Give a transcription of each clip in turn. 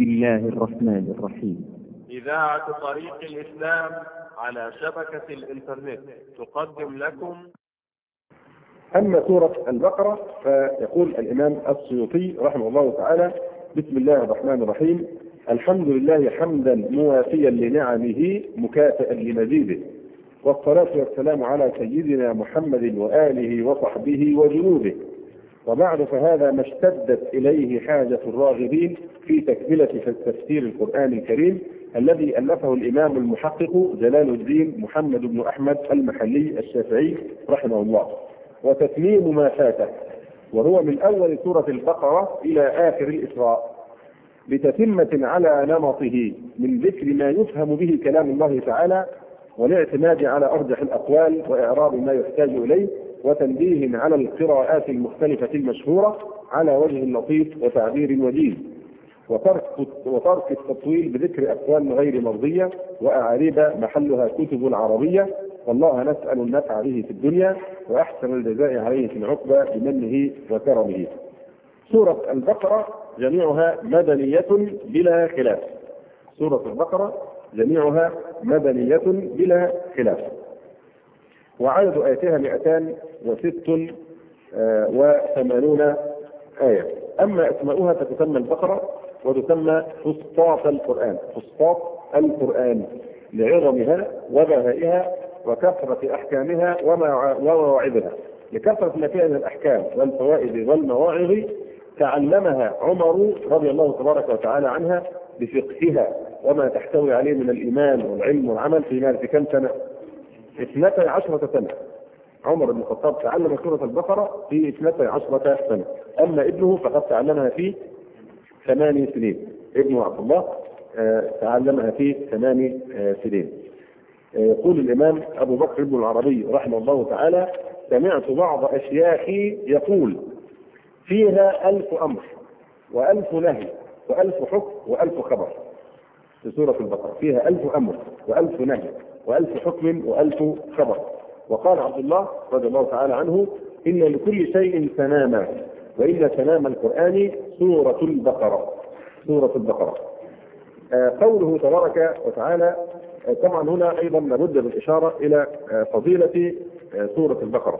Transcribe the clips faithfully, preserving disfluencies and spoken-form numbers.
الله الرحمن الرحيم. إذاعة طريق الإسلام على شبكة الإنترنت تقدم لكم. أما سورة البقرة فيقول الإمام السيوطي رحمه الله تعالى: بسم الله الرحمن الرحيم. الحمد لله حمدا موافيا لنعمه مكافئا لمزيده، والصلاة والسلام على سيدنا محمد وآله وصحبه وجنوده. وبعد، فهذا ما اشتدت إليه حاجة الراغبين في تكملة تفسير القرآن الكريم الذي ألفه الإمام المحقق جلال الدين محمد بن أحمد المحلي الشافعي رحمه الله، وتتميم ما فاته، وهو من أول سورة البقرة إلى آخر الإسراء، بتتمة على نمطه من ذكر ما يفهم به كلام الله تعالى، والاعتماد على أرجح الأقوال وإعراب ما يحتاج إليه، وتنبيه على القراءات المختلفة المشهورة على وجه لطيف وتعبير وجيز، وترك وترك التطويل بذكر أقوال غير مرضية وأعاريب محلها كتب العربية. والله نسأل النفع به في الدنيا وأحسن الجزاء عليه في العقبى بمنه وكرمه. سورة البقرة جميعها مدنية بلا خلاف. سورة البقرة جميعها مدنية بلا خلاف، وعدد آياتها مئتان وست وثمانون آية. أما أسماؤها فتسمى البقرة وتسمى فسطاط القرآن، فسطاط القرآن لعظمها وبهائها وكثرة أحكامها ومواعظها. لكثرة ما فيها من الأحكام والفوائد والمواعظ تعلمها عمر رضي الله تبارك وتعالى عنها بفقهها وما تحتوي عليه من الإيمان والعلم والعمل في مالة كم سنة؟ اثنتي عشرة سنة. عمر بن الخطاب تعلم سورة البقرة في اثنتي عشرة سنة، أما ابنه فقد تعلمها في ثمان سنين. ابنه عبد الله تعلمها في ثمان سنين. يقول الإمام أبو بكر بن العربي رحمه الله تعالى: سمعت بعض أشياخي يقول فيها ألف أمر وألف نهي وألف حكم وألف خبر. في سورة البقرة فيها ألف أمر وألف نهي وألف حكم وألف خبر. وقال عبد الله رضي الله تعالى عنه: إن لكل شيء سناما، وإن سنام القرآن سورة البقرة. سورة البقرة. آه قوله تبارك وتعالى، آه طبعا هنا أيضا لابد بالإشارة إلى آه فضيلة آه سورة البقرة،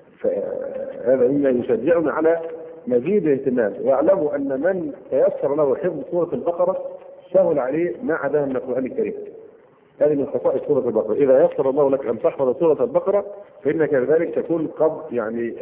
فهذا مما يشجعنا على مزيد اهتمام. واعلموا أن من تيسر له حفظ سورة البقرة سهل عليه ما عداها من القرآن الكريم. هذه من خصائص سورة البقرة. إذا يسر الله لك أن تحفظ سورة البقرة فإنك بذلك تكون قد يعني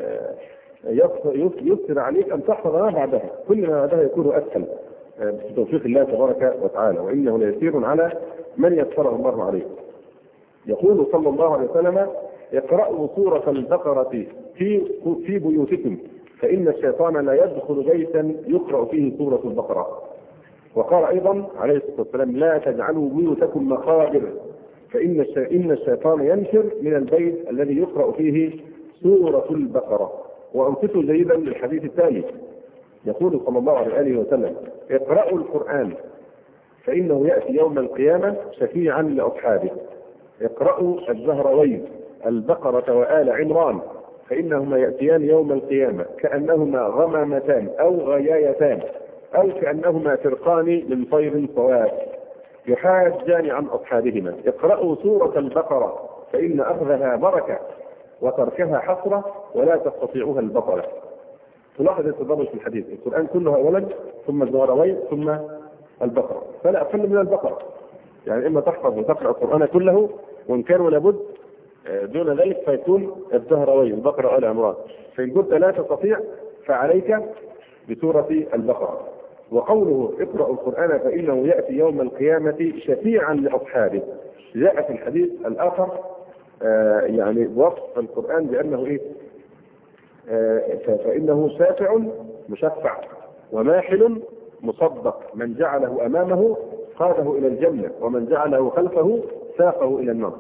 يسر عليك أن تحفظ ما بعدها، كل ما بعدها يكون أسهل بتوفيق الله تبارك وتعالى، وإنه ليسير على من يسره الله عليه. يقول صلى الله عليه وسلم: اقرأوا سورة البقرة في في بيوتكم، فإن الشيطان لا يدخل بيتا يقرأ فيه سورة البقرة. وقال أيضا عليه الصلاة والسلام: لا تجعلوا بيوتكم مقابر، فإن إن الشيطان ينفر من البيت الذي يقرأ فيه سورة البقرة. وأنصتوا جيدا للحديث التالي. يقول صلى الله عليه وسلم: اقرأوا القرآن فإنه يأتي يوم القيامة شفيعا لأصحابه. اقرأوا الزهروين البقرة وآل عمران، فإنهما يأتيان يوم القيامة كأنهما غمامتان أو غيايتان أو كأنهما فرقان من طير صواب يحاجان عن أصحابهما. اقرأوا سورة البقرة فإن أخذها بركة وتركها حسرة ولا تستطيعها البطلة. تلاحظ التدرج في الحديث، القرآن كله أولا ثم الزهروين ثم البقرة، فلا أقل من البقرة. يعني إما تحفظ وتقرأ القرآن كله، وإن كان لابد دون ذلك فيكون الزهروين البقرة وآل عمران. فإن قلت لا تستطيع فعليك بسورة البقرة. وقوله اقرأوا القرآن فإنه يأتي يوم القيامة شفيعا لأصحابه، جاء في الحديث الآخر آه يعني وصف القرآن بأنه إيه؟ آه فإنه شافع مشفع وماحل مصدق، من جعله أمامه قاده إلى الجنة ومن جعله خلفه ساقه إلى النار.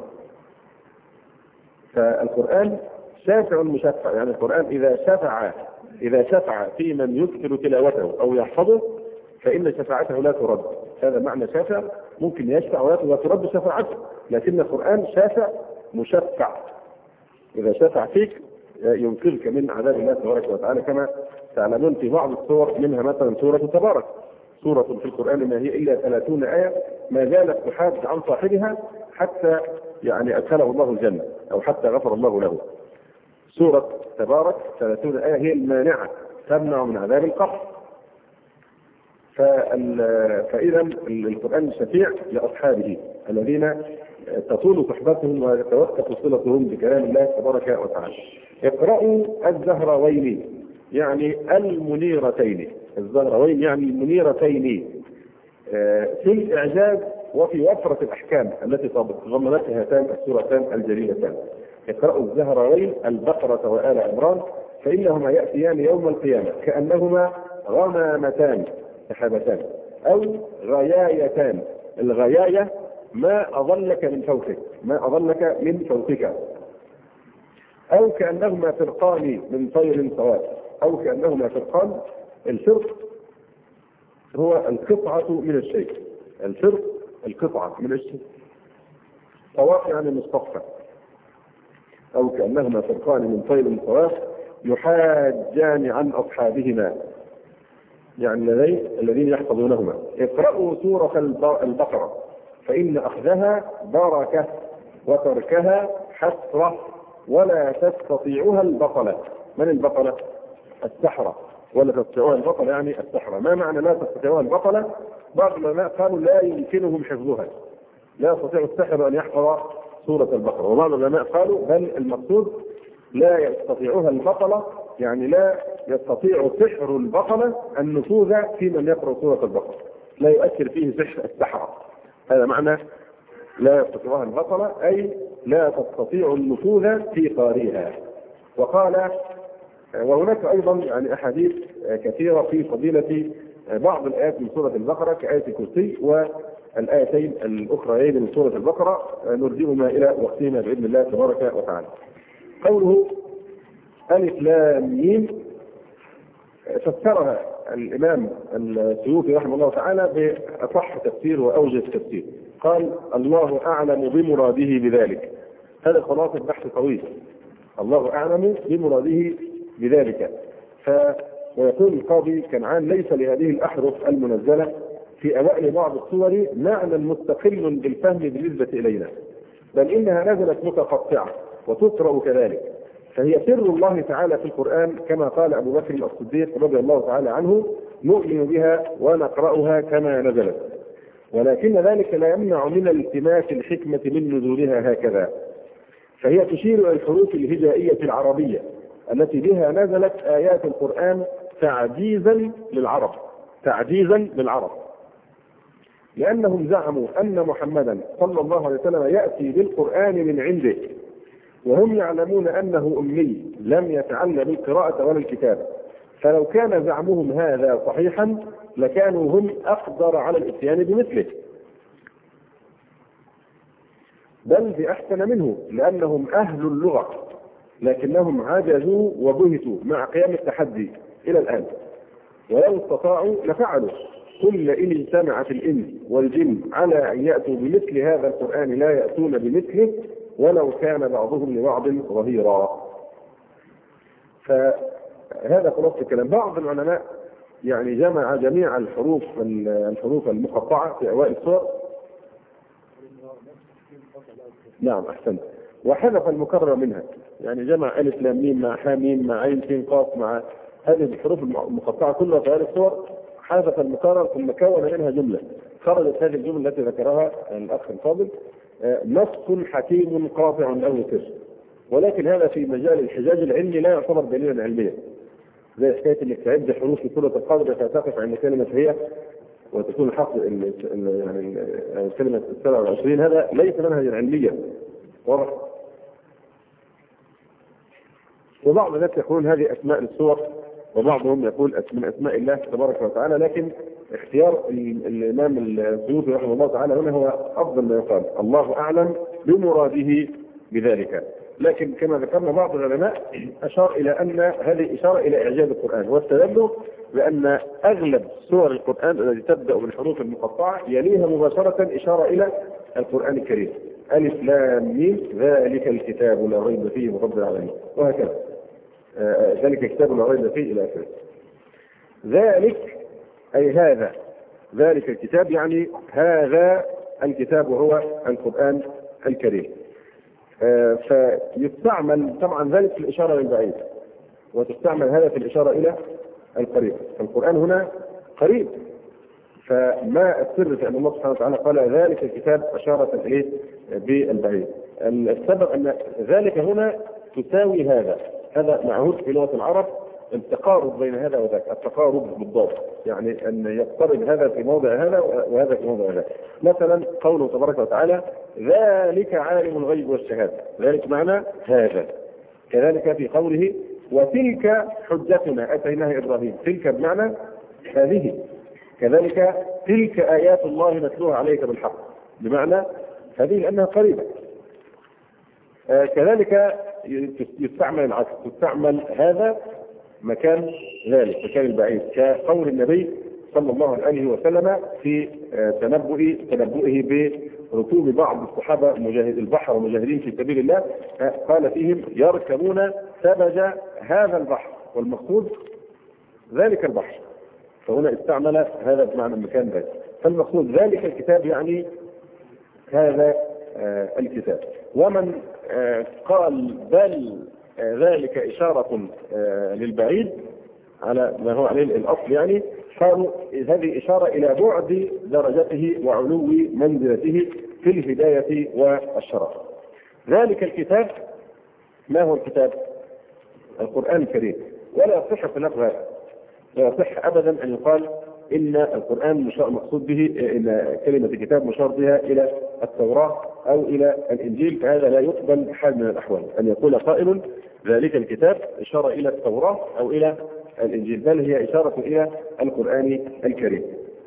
فالقرآن شافع مشفع، يعني القرآن إذا شفع إذا شفع في من يكثر تلاوته أو يحفظه فإن شفاعته لا ترد. هذا معنى شافع، ممكن يشفع ولا ترد شفاعته، لكن القرآن شافع مشفع، إذا شفع فيك ينقذك من عذاب الله تبارك وتعالى، كما تعلمون في بعض السور، منها مثلا سورة تبارك. سورة في القرآن ما هي إلا ثلاثون آية ما زالت تحاد عن صاحبها حتى يعني أدخله الله الجنة أو حتى غفر الله له. سورة تبارك ثلاثون آية هي المانعة تمنع من عذاب القبر. فإذا القرآن شفيع لأصحابه الذين تطول صحبتهم وتتوثق صلتهم بكلام الله تبارك وتعالى. اقرأوا الزهراوين يعني المنيرتين، الزهراوين يعني المنيرتين في الإعجاز وفي وفرة الأحكام التي تضمنتها هاتان السورتان الجليلتان. اقرأوا الزهراوين البقرة وآل عمران فإنهما يأتيان يوم القيامة كأنهما غمامتان سحابتان أو غيايتان. الغياية ما أظلك من فوقك، ما أظلك من فوقك، أو كأنهما فرقان من طير سواء، أو كأنهما فرقان. الفرق هو القطعة من الشيء، الفرق القطعة من الشيء، طواف يعني مصطفى. أو كأنهما فرقان من طير سواء يحاجان عن أصحابهما يعني الذين يحفظونهما. اقرأوا سورة البقرة فإن أخذها بركة وتركها حسرة ولا تستطيعها البطلة. من البطلة؟ السحرة. ولا تستطيعها البطلة يعني السحرة. ما معنى لا تستطيعها البطلة؟ بعض العلماء قالوا لا يمكنهم حفظها، لا يستطيع السحر أن يحفظ سورة البقرة. وبعض العلماء قالوا بل المقصود لا يستطيعها البطلة يعني لا يستطيع سحر البطلة النفوذ في من يقرأ سورة البقرة، لا يؤثر فيه سحر السحرة. هذا معنى لا يستطيعها البطلة أي لا تستطيع النفوذ في قارئها. وقال وهناك أيضا يعني أحاديث كثيرة في فضيلة بعض الآيات من سورة البقرة كآية الكرسي والآيتين الأخريين من سورة البقرة نرجئهما إلى وقتهما بإذن الله تبارك وتعالى. قوله ألف لام ميم فسرها الإمام السيوطي رحمه الله تعالى بأصح تفسير وأوجه تفسير. قال الله أعلم بمراده بذلك. هذا خلاصة بحث طويل، الله أعلم بمراده بذلك. ف ويقول القاضي كنعان ليس لهذه الأحرف المنزلة في أوائل بعض الصور معنى مستقل بالفهم بالنسبة إلينا، بل إنها نزلت متقطعة وتقرأ كذلك، فهي سر الله تعالى في القرآن كما قال أبو بكر الصديق رضي الله تعالى عنه نؤمن بها ونقرأها كما نزلت، ولكن ذلك لا يمنع من التماس الحكمة من نزولها هكذا. فهي تشير إلى الحروف الهجائية العربية التي بها نزلت آيات القرآن تعجيزا للعرب، تعجيزا للعرب، لأنهم زعموا أن محمدا صلى الله عليه وسلم يأتي بالقرآن من عنده، وهم يعلمون أنه أمي لم يتعلم القراءة ولا الكتابة. فلو كان زعمهم هذا صحيحا لكانوا هم أقدر على الإتيان بمثله، بل بأحسن منه، لأنهم أهل اللغة، لكنهم عجزوا وبهتوا مع قيام التحدي إلى الآن. ولو استطاعوا لفعلوا. قل إن اجتمعت الإنس والجن على أن يأتوا بمثل هذا القرآن لا يأتون بمثله ولو كان بعضهم لبعض ظهيرا. فهذا خلاصة الكلام. بعض العلماء يعني جمع جميع الحروف الحروف المقطعة في أوائل السور. نعم أحسنت. وحذف المكرر منها، يعني جمع ألف لام ميم مع حا ميم مع عين سين قاف مع هذه الحروف المقطعة كلها في هذه الصور، حذف المكرر ثم كون منها جملة. خرجت هذه الجملة التي ذكرها الأخ الفاضل نص حكيم قاطع له سر. ولكن هذا في مجال الحجاج العلمي لا يعتبر دليلا علميا، زي حكاية انك تعد حروف في سورة القدر فتقف عند كلمة هي وتكون الحق يعني كلمة السبعة والعشرين، هذا ليس منهجا علميا واضح. وبعض الناس يقولون هذه أسماء للسور، وبعضهم يقول من أسماء الله تبارك وتعالى، لكن اختيار الإمام السيوطي رحمه الله تعالى هنا هو أفضل ما يقال، الله أعلم بمراده بذلك. لكن كما ذكرنا بعض العلماء أشار إلى أن هذه إشارة إلى إعجاز القرآن، واستدلوا بأن أغلب سور القرآن التي تبدأ بالحروف المقطعة يليها مباشرة إشارة إلى القرآن الكريم. ألف لام ميم ذلك الكتاب لا ريب فيه من رب العالمين، وهكذا ذلك الكتاب لا ريب فيه إلى آخره. ذلك أي هذا ذلك الكتاب يعني هذا الكتاب وهو القرآن الكريم. آه فيستعمل طبعا ذلك في الإشارة للبعيد، وتستعمل هذا في الإشارة إلى القريب. القرآن هنا قريب، فما السر في أن الله سبحانه وتعالى قال ذلك الكتاب أشارة إليه بالبعيد؟ السبب أن ذلك هنا تساوي هذا، هذا معهود في لغة العرب التقارب بين هذا وذاك، التقارب بالضبط، يعني أن يقترب هذا في موضع هذا وهذا في موضع هذا. مثلا قوله تبارك وتعالى ذلك عالم الغيب والشهادة، ذلك معنى هذا. كذلك في قوله وتلك حجتنا أتيناها إبراهيم، تلك بمعنى هذه. كذلك تلك آيات الله نتلوها عليك بالحق، بمعنى هذه لأنها قريبة. آه كذلك يستعمل العكس، تستعمل هذا مكان ذلك، مكان البعيد، كقول النبي صلى الله عليه وسلم في آه تنبؤه تنبؤه بركوب بعض الصحابة مجاهد البحر ومجاهدين في سبيل الله، آه قال فيهم يركبون سبج هذا البحر، والمقصود ذلك البحر. فهنا استعمل هذا بمعنى المكان ذلك. فالمقصود ذلك الكتاب يعني هذا آه الكتاب. ومن آه قال بل آه ذلك إشارة آه للبعيد على ما هو عليه الأصل، يعني قالوا هذه إشارة إلى بعد درجته وعلو منزلته في الهداية والشرف. ذلك الكتاب ما هو الكتاب؟ القرآن الكريم. ولا يصح في اللفظ هذا، لا يصح أبدا أن يقال إن القرآن مقصود به إن كلمة الكتاب مشار بها إلى التوراة أو إلى الإنجيل، فهذا لا يقبل بحال من الأحوال أن يقول قائل ذلك الكتاب إشارة إلى التوراة أو إلى الإنجيل، بل هي إشارة إلى القرآن الكريم.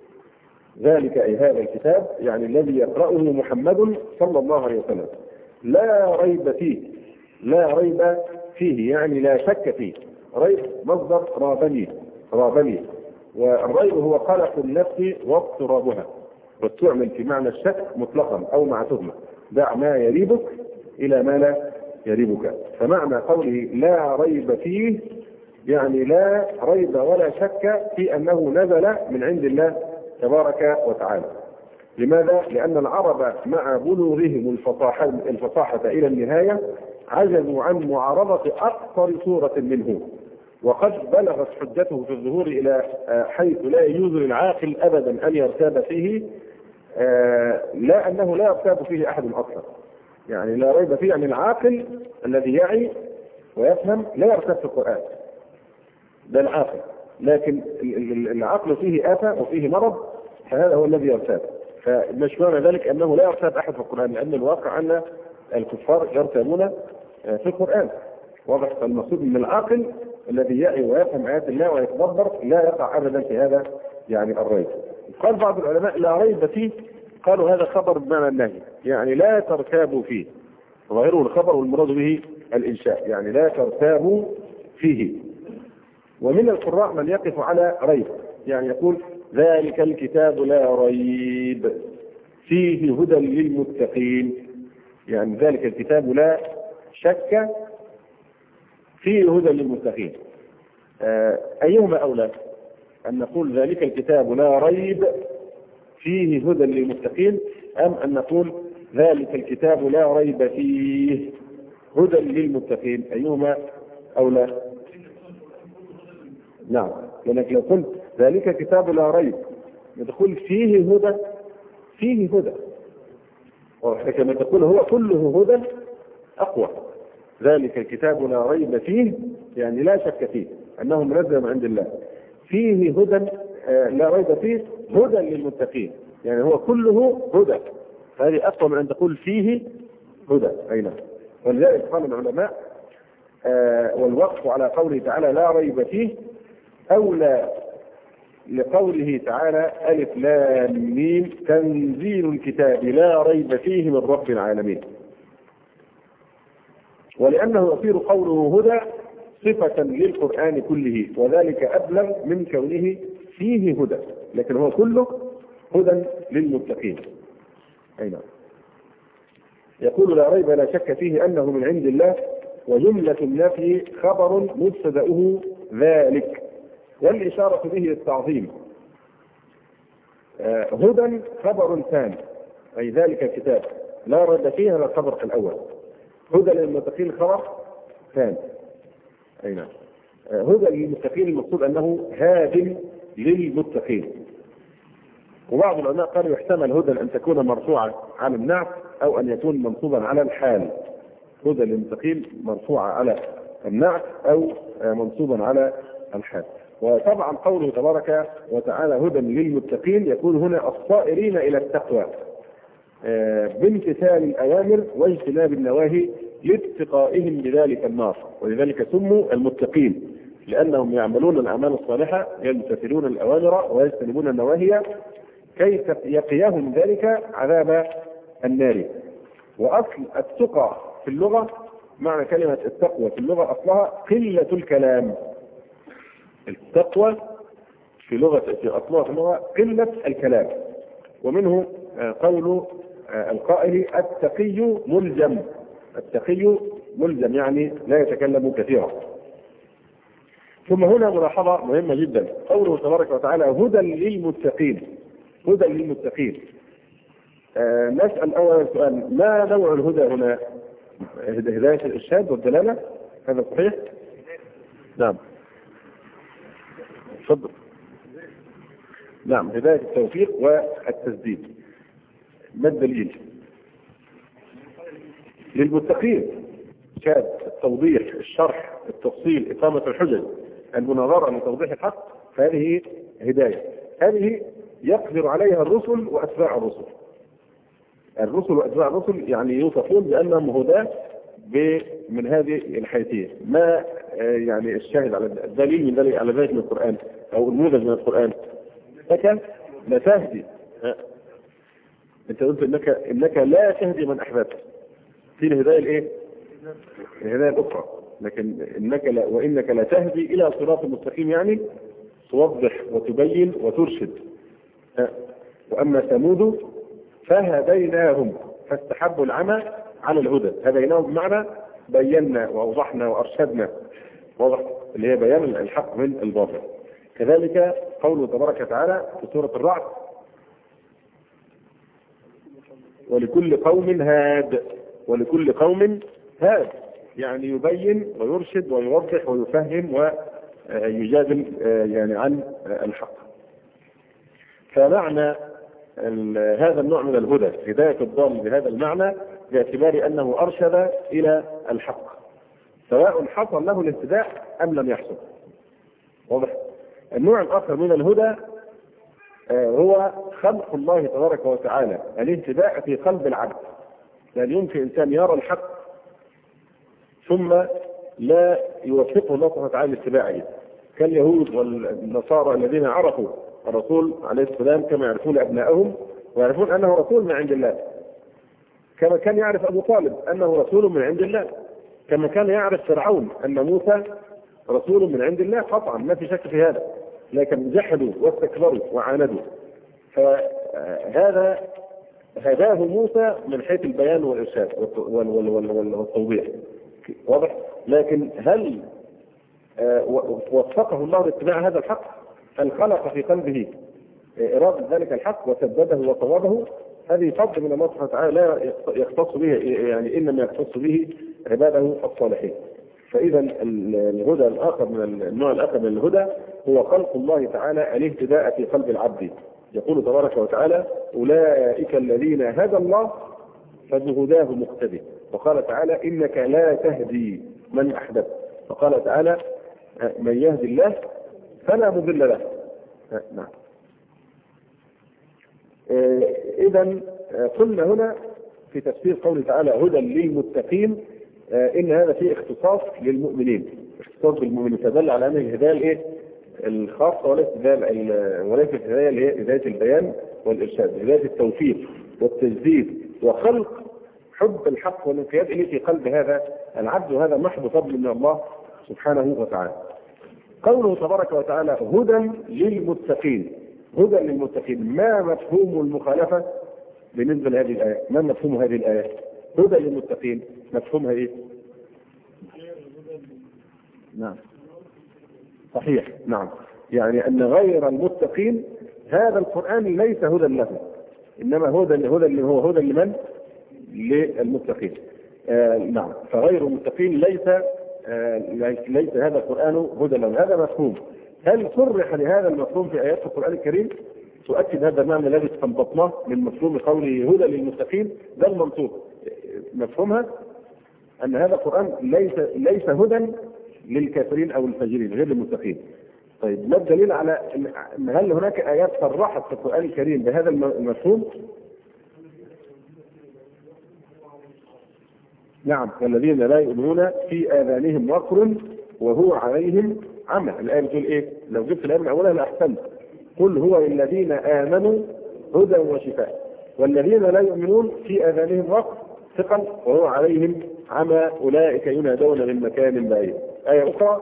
ذلك أي هذا الكتاب يعني الذي يقرأه محمد صلى الله عليه وسلم لا ريب فيه، لا ريب فيه يعني لا شك فيه. ريب مصدر رابني، رابني، والريب هو قلق النفس واضطرابها، وتعمل في معنى الشك مطلقا أو مع تهمة. دع ما يريبك إلى ما لا يريبك. فمعنى قوله لا ريب فيه يعني لا ريب ولا شك في أنه نزل من عند الله تبارك وتعالى. لماذا؟ لأن العرب مع بلوغهم الفصاحة, الفصاحة إلى النهاية عجزوا عن معارضة أكثر سورة منه، وقد بلغت حجته في الظهور إلى حيث لا يجوز للعاقل أبدا أن يرتاب فيه، لا أنه لا يرتاب فيه أحد أكثر. يعني لا ريب فيه يعني العاقل الذي يعي ويفهم لا يرتاب في القرآن، ده العاقل. لكن العقل فيه آفة وفيه مرض، فهذا هو الذي يرتاب. فمش معنى ذلك أنه لا يرتاب أحد في القرآن، لأن الواقع أن الكفار يرتابون في القرآن. واضح؟ فالمقصود من العاقل الذي يعي ويفهم آيات الله ويتدبر لا يقع أبدا في هذا يعني الريب. قال بعض العلماء لا ريب فيه، قالوا هذا خبر بمعنى النهي، يعني لا ترتابوا فيه، ظاهره الخبر والمراد به الإنشاء، يعني لا ترتابوا فيه. ومن القراء من يقف على ريب، يعني يقول ذلك الكتاب لا ريب فيه هدى للمتقين، يعني ذلك الكتاب لا شك فيه هدى للمتقين. آه أيهما أولى؟ أن نقول ذلك الكتاب لا ريب فيه هدى للمتقين، أم أن نقول ذلك الكتاب لا ريب فيه هدى للمتقين؟ أيهما أولى؟ نعم، لأنك لو قلت ذلك كتاب لا ريب يدخل فيه هدى، فيه هدى، وكما تقول هو كله هدى أقوى. ذلك الكتاب لا ريب فيه يعني لا شك فيه أنه منزل من عند الله، فيه هدى آه لا ريب فيه هدى للمتقين، يعني هو كله هدى، فهذه أقوى من أن تقول فيه هدى. أين؟ ولذلك قال العلماء آه والوقف على قوله تعالى لا ريب فيه أولى لقوله تعالى ألف لام ميم تنزيل الكتاب لا ريب فيه من رب العالمين، ولأنه يصير قوله هدى صفة للقرآن كله، وذلك أبلغ من كونه فيه هدى، لكن هو كله هدى للمتقين. أي نعم. يقول لا ريب لا شك فيه أنه من عند الله، وجملة النفي خبر مبتدأه ذلك، والإشارة به للتعظيم. هدى خبر ثاني، أي ذلك الكتاب لا رد فيه هذا الخبر الأول. هدى للمتقين خبر ثاني. أي نعم. هدى للمتقين المقصود أنه هاد للمتقين. وبعض العلماء قالوا يحتمل هدى أن تكون مرفوعة على النعت أو أن يكون منصوبا على الحال. هدى للمتقين مرفوعة على النعت أو منصوبا على الحال. وطبعا قوله تبارك وتعالى هدى للمتقين يكون هنا الصائرين إلى التقوى بامتثال الأوامر واجتناب النواهي لاتقائهم بذلك النار، ولذلك سموا المتقين لأنهم يعملون الأعمال الصالحة يمتثلون الأوامر ويجتنبون النواهي كي يقيهم ذلك عذاب النار. وأصل التقى في اللغة، معنى كلمة التقوى في اللغة أصلها قلة الكلام. التقوى في لغة في أصلها في اللغة قلة الكلام، ومنه قول القائل التقي ملزم. التقي ملزم يعني لا يتكلم كثيرا. ثم هنا ملاحظة مهمة جدا، قوله تبارك وتعالى هدى للمتقين. هدى للمتقين. آه نسأل أول سؤال، ما نوع الهدى هنا؟ هداية الإرشاد والدلالة، هذا صحيح؟ نعم. تفضل. نعم، هداية التوفيق والتسديد. ما الدليل؟ للمتقين. شاد التوضيح، الشرح، التفصيل، إقامة الحجج، المناظرة لتوضيح الحق، فهذه هداية. هذه يقدر عليها الرسل وأتباع الرسل. الرسل وأتباع الرسل يعني يوصفون بأنهم هداة من هذه الحيثية. ما يعني الشاهد على الدليل من ذلك على ذلك من القرآن أو النموذج من القرآن؟ لك لا تهدي. أنت قلت إنك إنك لا تهدي من أحببت. في الهداية الإيه؟ الهداية الأخرى. لكن إنك لا وإنك لا تهدي إلى صراط مستقيم، يعني توضح وتبين وترشد. وأما ثمود فهديناهم فاستحبوا العمى على الهدى. هديناهم بمعنى بينا وأوضحنا وأرشدنا، واضح اللي هي بيان الحق من الباطل. كذلك قوله تبارك وتعالى في سورة الرعد ولكل قوم هاد. ولكل قوم هاد يعني يبين ويرشد ويوضح ويفهم ويجادل يعني عن الحق. فمعنى هذا النوع من الهدى هداية الضال بهذا المعنى باعتبار أنه أرشد إلى الحق، سواء حصل له الاهتداء أم لم يحصل. واضح. النوع الآخر من الهدى هو خلق الله تبارك وتعالى الاهتداء في قلب العبد. لأن يمكن إنسان يرى الحق ثم لا يوفقه الله سبحانه وتعالى لاتباعه، كاليهود والنصارى الذين عرفوا الرسول عليه السلام كما يعرفون أبنائهم ويعرفون أنه رسول من عند الله، كما كان يعرف أبو طالب أنه رسول من عند الله، كما كان يعرف فرعون أن موسى رسول من عند الله قطعا، ما في شك في هذا، لكن جحدوا واستكبروا وعاندوا. فهذا هداه موسى من حيث البيان والإرشاد والتوضيح، واضح. لكن هل وفقه الله لاتباع هذا الحق؟ هل خلق في قلبه إرادة ذلك الحق وسدده وصوابه؟ هذه فضل من الله سبحانه وتعالى لا يختص به، يعني إنما يختص به عباده الصالحين. فإذا الهدى الآخر من النوع الآخر من الهدى هو خلق الله تعالى الاهتداء في قلب العبد. يقول تبارك وتعالى أولئك الذين هدى الله فبهداه مقتدي. وقال تعالى إنك لا تهدي من أحببت. وقال تعالى من يهدي الله فلا مضل له. نعم. إذا قلنا هنا في تفسير قوله تعالى هدى للمتقين إن هذا فيه اختصاص للمؤمنين، اختصاص بالمؤمنين، فدل على أن الهداية الإيه؟ الخاصة وليست وليست الهداية اللي هي هداية البيان والإرشاد، هداية التوفيق والتجديد وخلق حب الحق والانقياد إليه في قلب هذا العبد، وهذا محض فضل من الله سبحانه وتعالى. قوله تبارك وتعالى هدى للمتقين. هدى للمتقين، ما مفهوم المخالفة بالنسبة لهذه الآية؟ ما مفهوم هذه الآية؟ هدى للمتقين مفهومها إيه؟ نعم صحيح، نعم، يعني أن غير المتقين هذا القرآن ليس هدى له، إنما هدى هدى اللي هو هدى لمن؟ للمتقين. آه نعم، فغير المتقين ليس آه ليس هذا القرآن هدى له. هذا مفهوم. هل صرح لهذا المفهوم في آيات القرآن الكريم؟ تؤكد هذا المعنى الذي استنبطناه من مفهوم قوله هدى للمتقين. ده المنطوق مفهومها أن هذا القرآن ليس ليس هدى للكافرين أو الفاجرين غير المتقين. طيب ما الدليل على أن هل هناك آيات صرحت في القرآن الكريم بهذا المفهوم؟ نعم، والذين لا يؤمنون في آذانهم وقر وهو عليهم عمى. الآية بتقول إيه؟ لو جبت الآية من أولها لأحسنت. قل هو للذين آمنوا هدى وشفاء والذين لا يؤمنون في آذانهم وقر ثقل وهو عليهم عمى أولئك ينادون من مكان بعيد. آية أخرى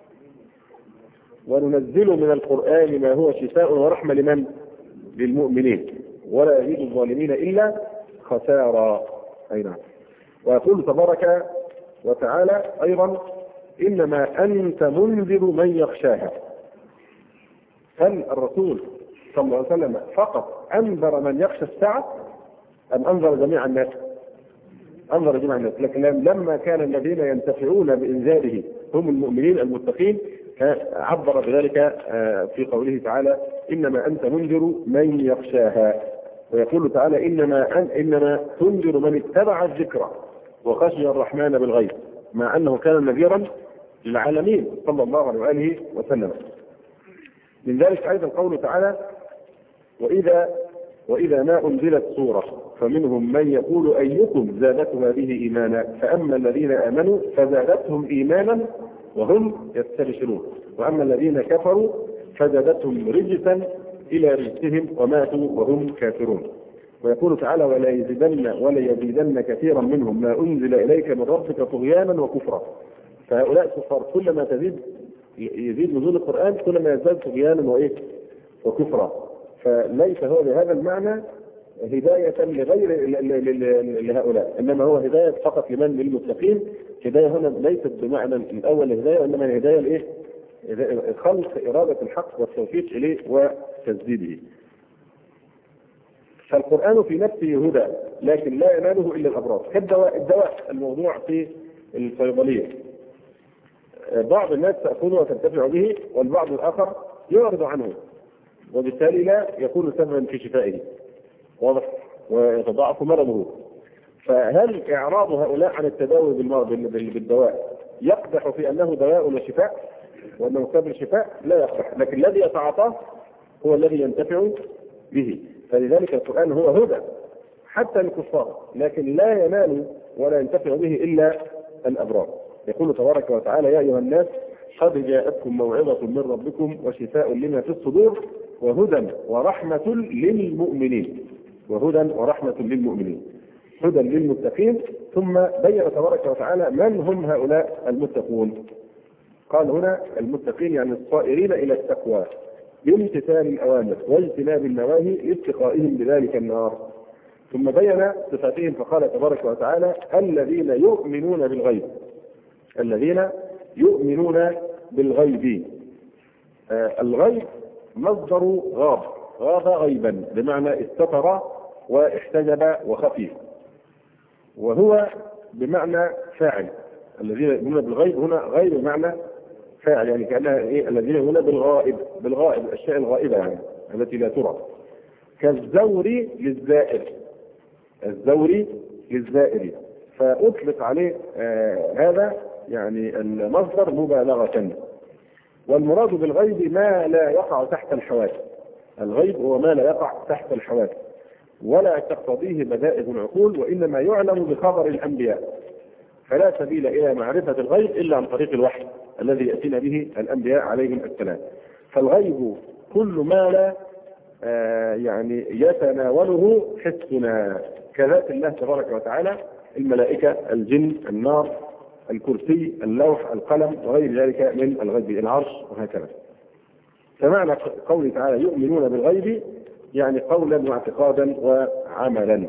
وننزل من القرآن ما هو شفاء ورحمة لمن؟ للمؤمنين ولا يزيد الظالمين إلا خسارا. أي نعم. ويقول تبارك وتعالى أيضا إنما أنت منذر من يخشاها. هل الرسول صلى الله عليه وسلم فقط أنذر من يخشى الساعة أم أنذر جميع الناس؟ أنذر جميع الناس، لكن لما كان الذين ينتفعون بإنذاره هم المؤمنين المتقين عبر بذلك في قوله تعالى إنما أنت منذر من يخشاها. ويقول تعالى إنما أن إنما تنذر من اتبع الذكر وخشي الرحمن بالغيب، مع أنه كان نذيرا للعالمين صلى الله عليه وآله وسلم. من ذلك أيضا قوله تعالى وإذا وإذا ما أنزلت سورة فمنهم من يقول أيكم زادته هذه إيمانا فأما الذين آمنوا فزادتهم إيمانا وهم يستبشرون وأما الذين كفروا فزادتهم رجسا إلى رجسهم وماتوا وهم كافرون. ويقول تعالى ولا يزيدن ولا يزيدن كثيرا منهم ما أنزل إليك من ربك طغيانا وكفرا. فهؤلاء الكفار كلما تزيد يزيد نزول القرآن كلما يزداد طغيانا وإيه وكفرا. فليس هو بهذا المعنى هداية لغير لهؤلاء، إنما هو هداية فقط لمن للمتقين. هداية هنا ليست بمعنى الأول الهداية، إنما الهداية الإيه؟ خلق إرادة الحق والتوفيق إليه وتسديده. فالقرآن في نفسه هدى لكن لا يناله إلا الأبرار. كالدواء الدواء الموضوع في الصيدلية بعض الناس تأخذه وتنتفع به والبعض الآخر يعرض عنه وبالتالي لا يكون سببا في شفائه واضح ويتضاعف مرضه. فهل إعراض هؤلاء عن التداوي بالدواء يقدح في أنه دواء وشفاء وأنه سبب شفاء؟ لا يقدح، لكن الذي يتعاطاه هو الذي ينتفع به. فلذلك القرآن هو هدى حتى للكفار لكن لا ينال ولا ينتفع به إلا الأبرار. يقول تبارك وتعالى يا أيها الناس قد جاءتكم موعظة من ربكم وشفاء لما في الصدور وهدى ورحمة للمؤمنين وهدى ورحمة للمؤمنين هدى للمتقين. ثم بين تبارك وتعالى من هم هؤلاء المتقون. قال هنا المتقين يعني الصائرين إلى التقوى بامتثال الأوامر واجتناب النواهي لاتقائهم بذلك النار. ثم بين صفاتهم فقال تبارك وتعالى الذين يؤمنون بالغيب الذين يؤمنون بالغيب. آه الغيب مصدر غاب غاب غيبا بمعنى استتر واحتجب وخفي وهو بمعنى فاعل. الذين يؤمنون بالغيب هنا غيب بمعنى فاعل يعني كأنها إيه الذين يؤمنون بالغائب بالغائب الأشياء الغائبة يعني التي لا ترى. كالزور للزائر الزور للزائر فأطلق عليه آه هذا يعني المصدر مبالغة. والمراد بالغيب ما لا يقع تحت الحواس. الغيب هو ما لا يقع تحت الحواس ولا تقتضيه بدائع العقول وإنما يعلم بخبر الأنبياء. فلا سبيل إلى معرفة الغيب إلا عن طريق الوحي الذي يأتينا به الأنبياء عليهم السلام. فالغيب كل ما لا آه يعني يتناوله حسنا كذات الله تبارك وتعالى الملائكة الجن النار الكرسي اللوح القلم وغير ذلك من الغيب العرش وهكذا. فمعنى قوله تعالى يؤمنون بالغيب يعني قولا واعتقادا وعملا.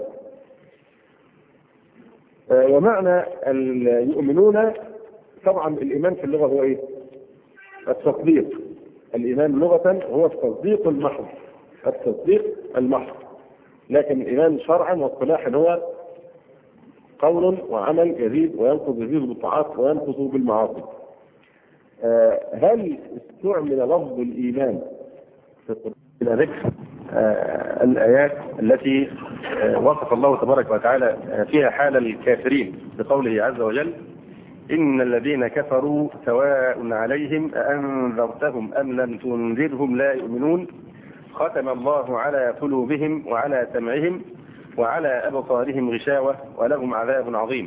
ومعنى يؤمنون طبعا الإيمان في اللغة هو إيه؟ التصديق. الإيمان لغة هو التصديق المحض التصديق المحض. لكن الإيمان شرعا واصطلاحا هو قول وعمل يزيد وينقص، يزيد بالطاعات وينقص بالمعاصي. آه هل استعمل لفظ الإيمان في إلى ذكر آه الآيات التي آه وصف الله تبارك وتعالى فيها حال الكافرين بقوله عز وجل: إن الذين كفروا سواء عليهم أأنذرتهم أم لم تنذرهم لا يؤمنون ختم الله على قلوبهم وعلى سمعهم وعلى أبصارهم غشاوة ولهم عذاب عظيم.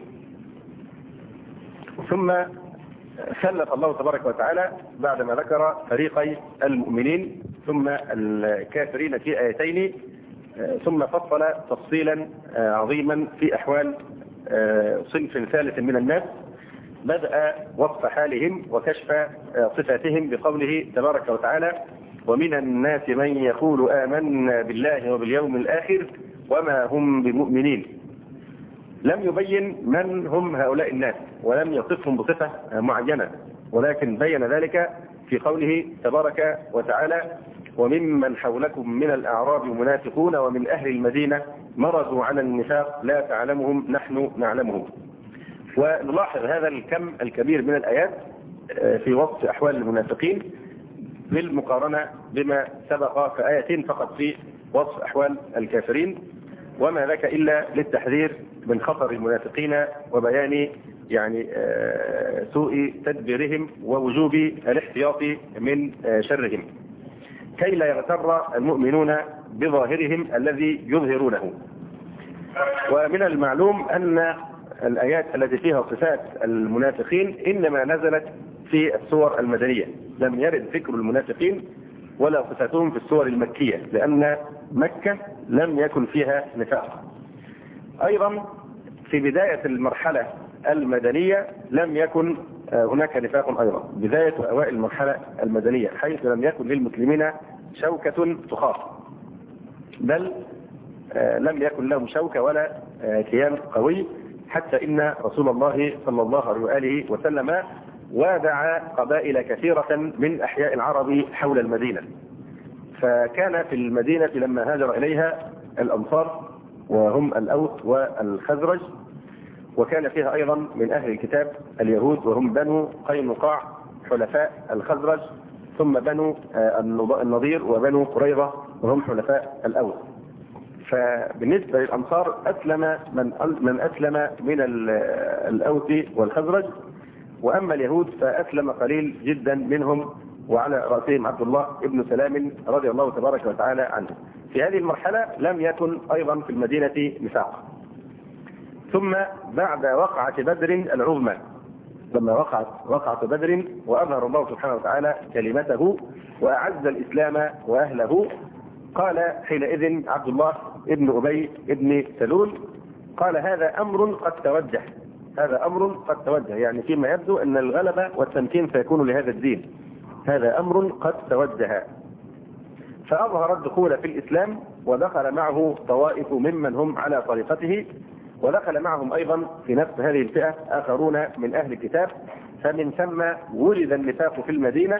ثم سلط الله تبارك وتعالى بعدما ذكر فريقي المؤمنين ثم الكافرين في آيتين، ثم فصل تفصيلا عظيما في أحوال صنف ثالث من الناس، بدأ وصف حالهم وكشف صفاتهم بقوله تبارك وتعالى: ومن الناس من يقول آمنا بالله وباليوم الآخر وما هم بمؤمنين. لم يبين من هم هؤلاء الناس ولم يصفهم بصفة معينة، ولكن بين ذلك في قوله تبارك وتعالى: وممن حولكم من الأعراب منافقون ومن أهل المدينة مرضوا على النفاق لا تعلمهم نحن نعلمهم. ونلاحظ هذا الكم الكبير من الآيات في وصف أحوال المنافقين بالمقارنة بما سبق في آيتين فقط في وصف أحوال الكافرين، وما ذاك إلا للتحذير من خطر المنافقين وبيان يعني سوء تدبيرهم ووجوب الاحتياط من شرهم كي لا يغتر المؤمنون بظاهرهم الذي يظهرونه. ومن المعلوم أن الآيات التي فيها صفات المنافقين إنما نزلت في السور المدنية، لم يرد ذكر المنافقين ولا صفاتهم في السور المكية، لأن مكة لم يكن فيها نفاق. أيضا في بداية المرحلة المدنية لم يكن هناك نفاق أيضا، بداية وأوائل المرحلة المدنية، حيث لم يكن للمسلمين شوكة تخاف، بل لم يكن لهم شوكة ولا كيان قوي، حتى إن رسول الله صلى الله عليه وآله وسلم وادع قبائل كثيرة من أحياء العرب حول المدينة. فكان في المدينة لما هاجر إليها الأنصار وهم الأوس والخزرج، وكان فيها أيضا من أهل الكتاب اليهود وهم بنو قينقاع حلفاء الخزرج، ثم بنو النضير وبنو قريظة وهم حلفاء الأوس. فبالنسبة للأنصار أسلم من من أسلم من الأوس والخزرج، وأما اليهود فأسلم قليل جدا منهم، وعلى رأسهم عبد الله ابن سلام رضي الله تبارك وتعالى عنه. في هذه المرحلة لم يكن أيضا في المدينة نفاق. ثم بعد وقعة بدر العظمى، لما وقعت وقعة بدر وأظهر الله سبحانه وتعالى كلمته وأعز الإسلام وأهله، قال حينئذ عبد الله ابن أبي ابن سلول: قال هذا أمر قد توجه، هذا أمر قد توجه، يعني فيما يبدو أن الغلبة والتمكين سيكون لهذا الدين، هذا أمر قد توجه. فأظهر الدخول في الإسلام، ودخل معه طوائف ممن هم على طريقته، ودخل معهم أيضا في نفس هذه الفئة آخرون من أهل الكتاب، فمن ثم ولد النفاق في المدينة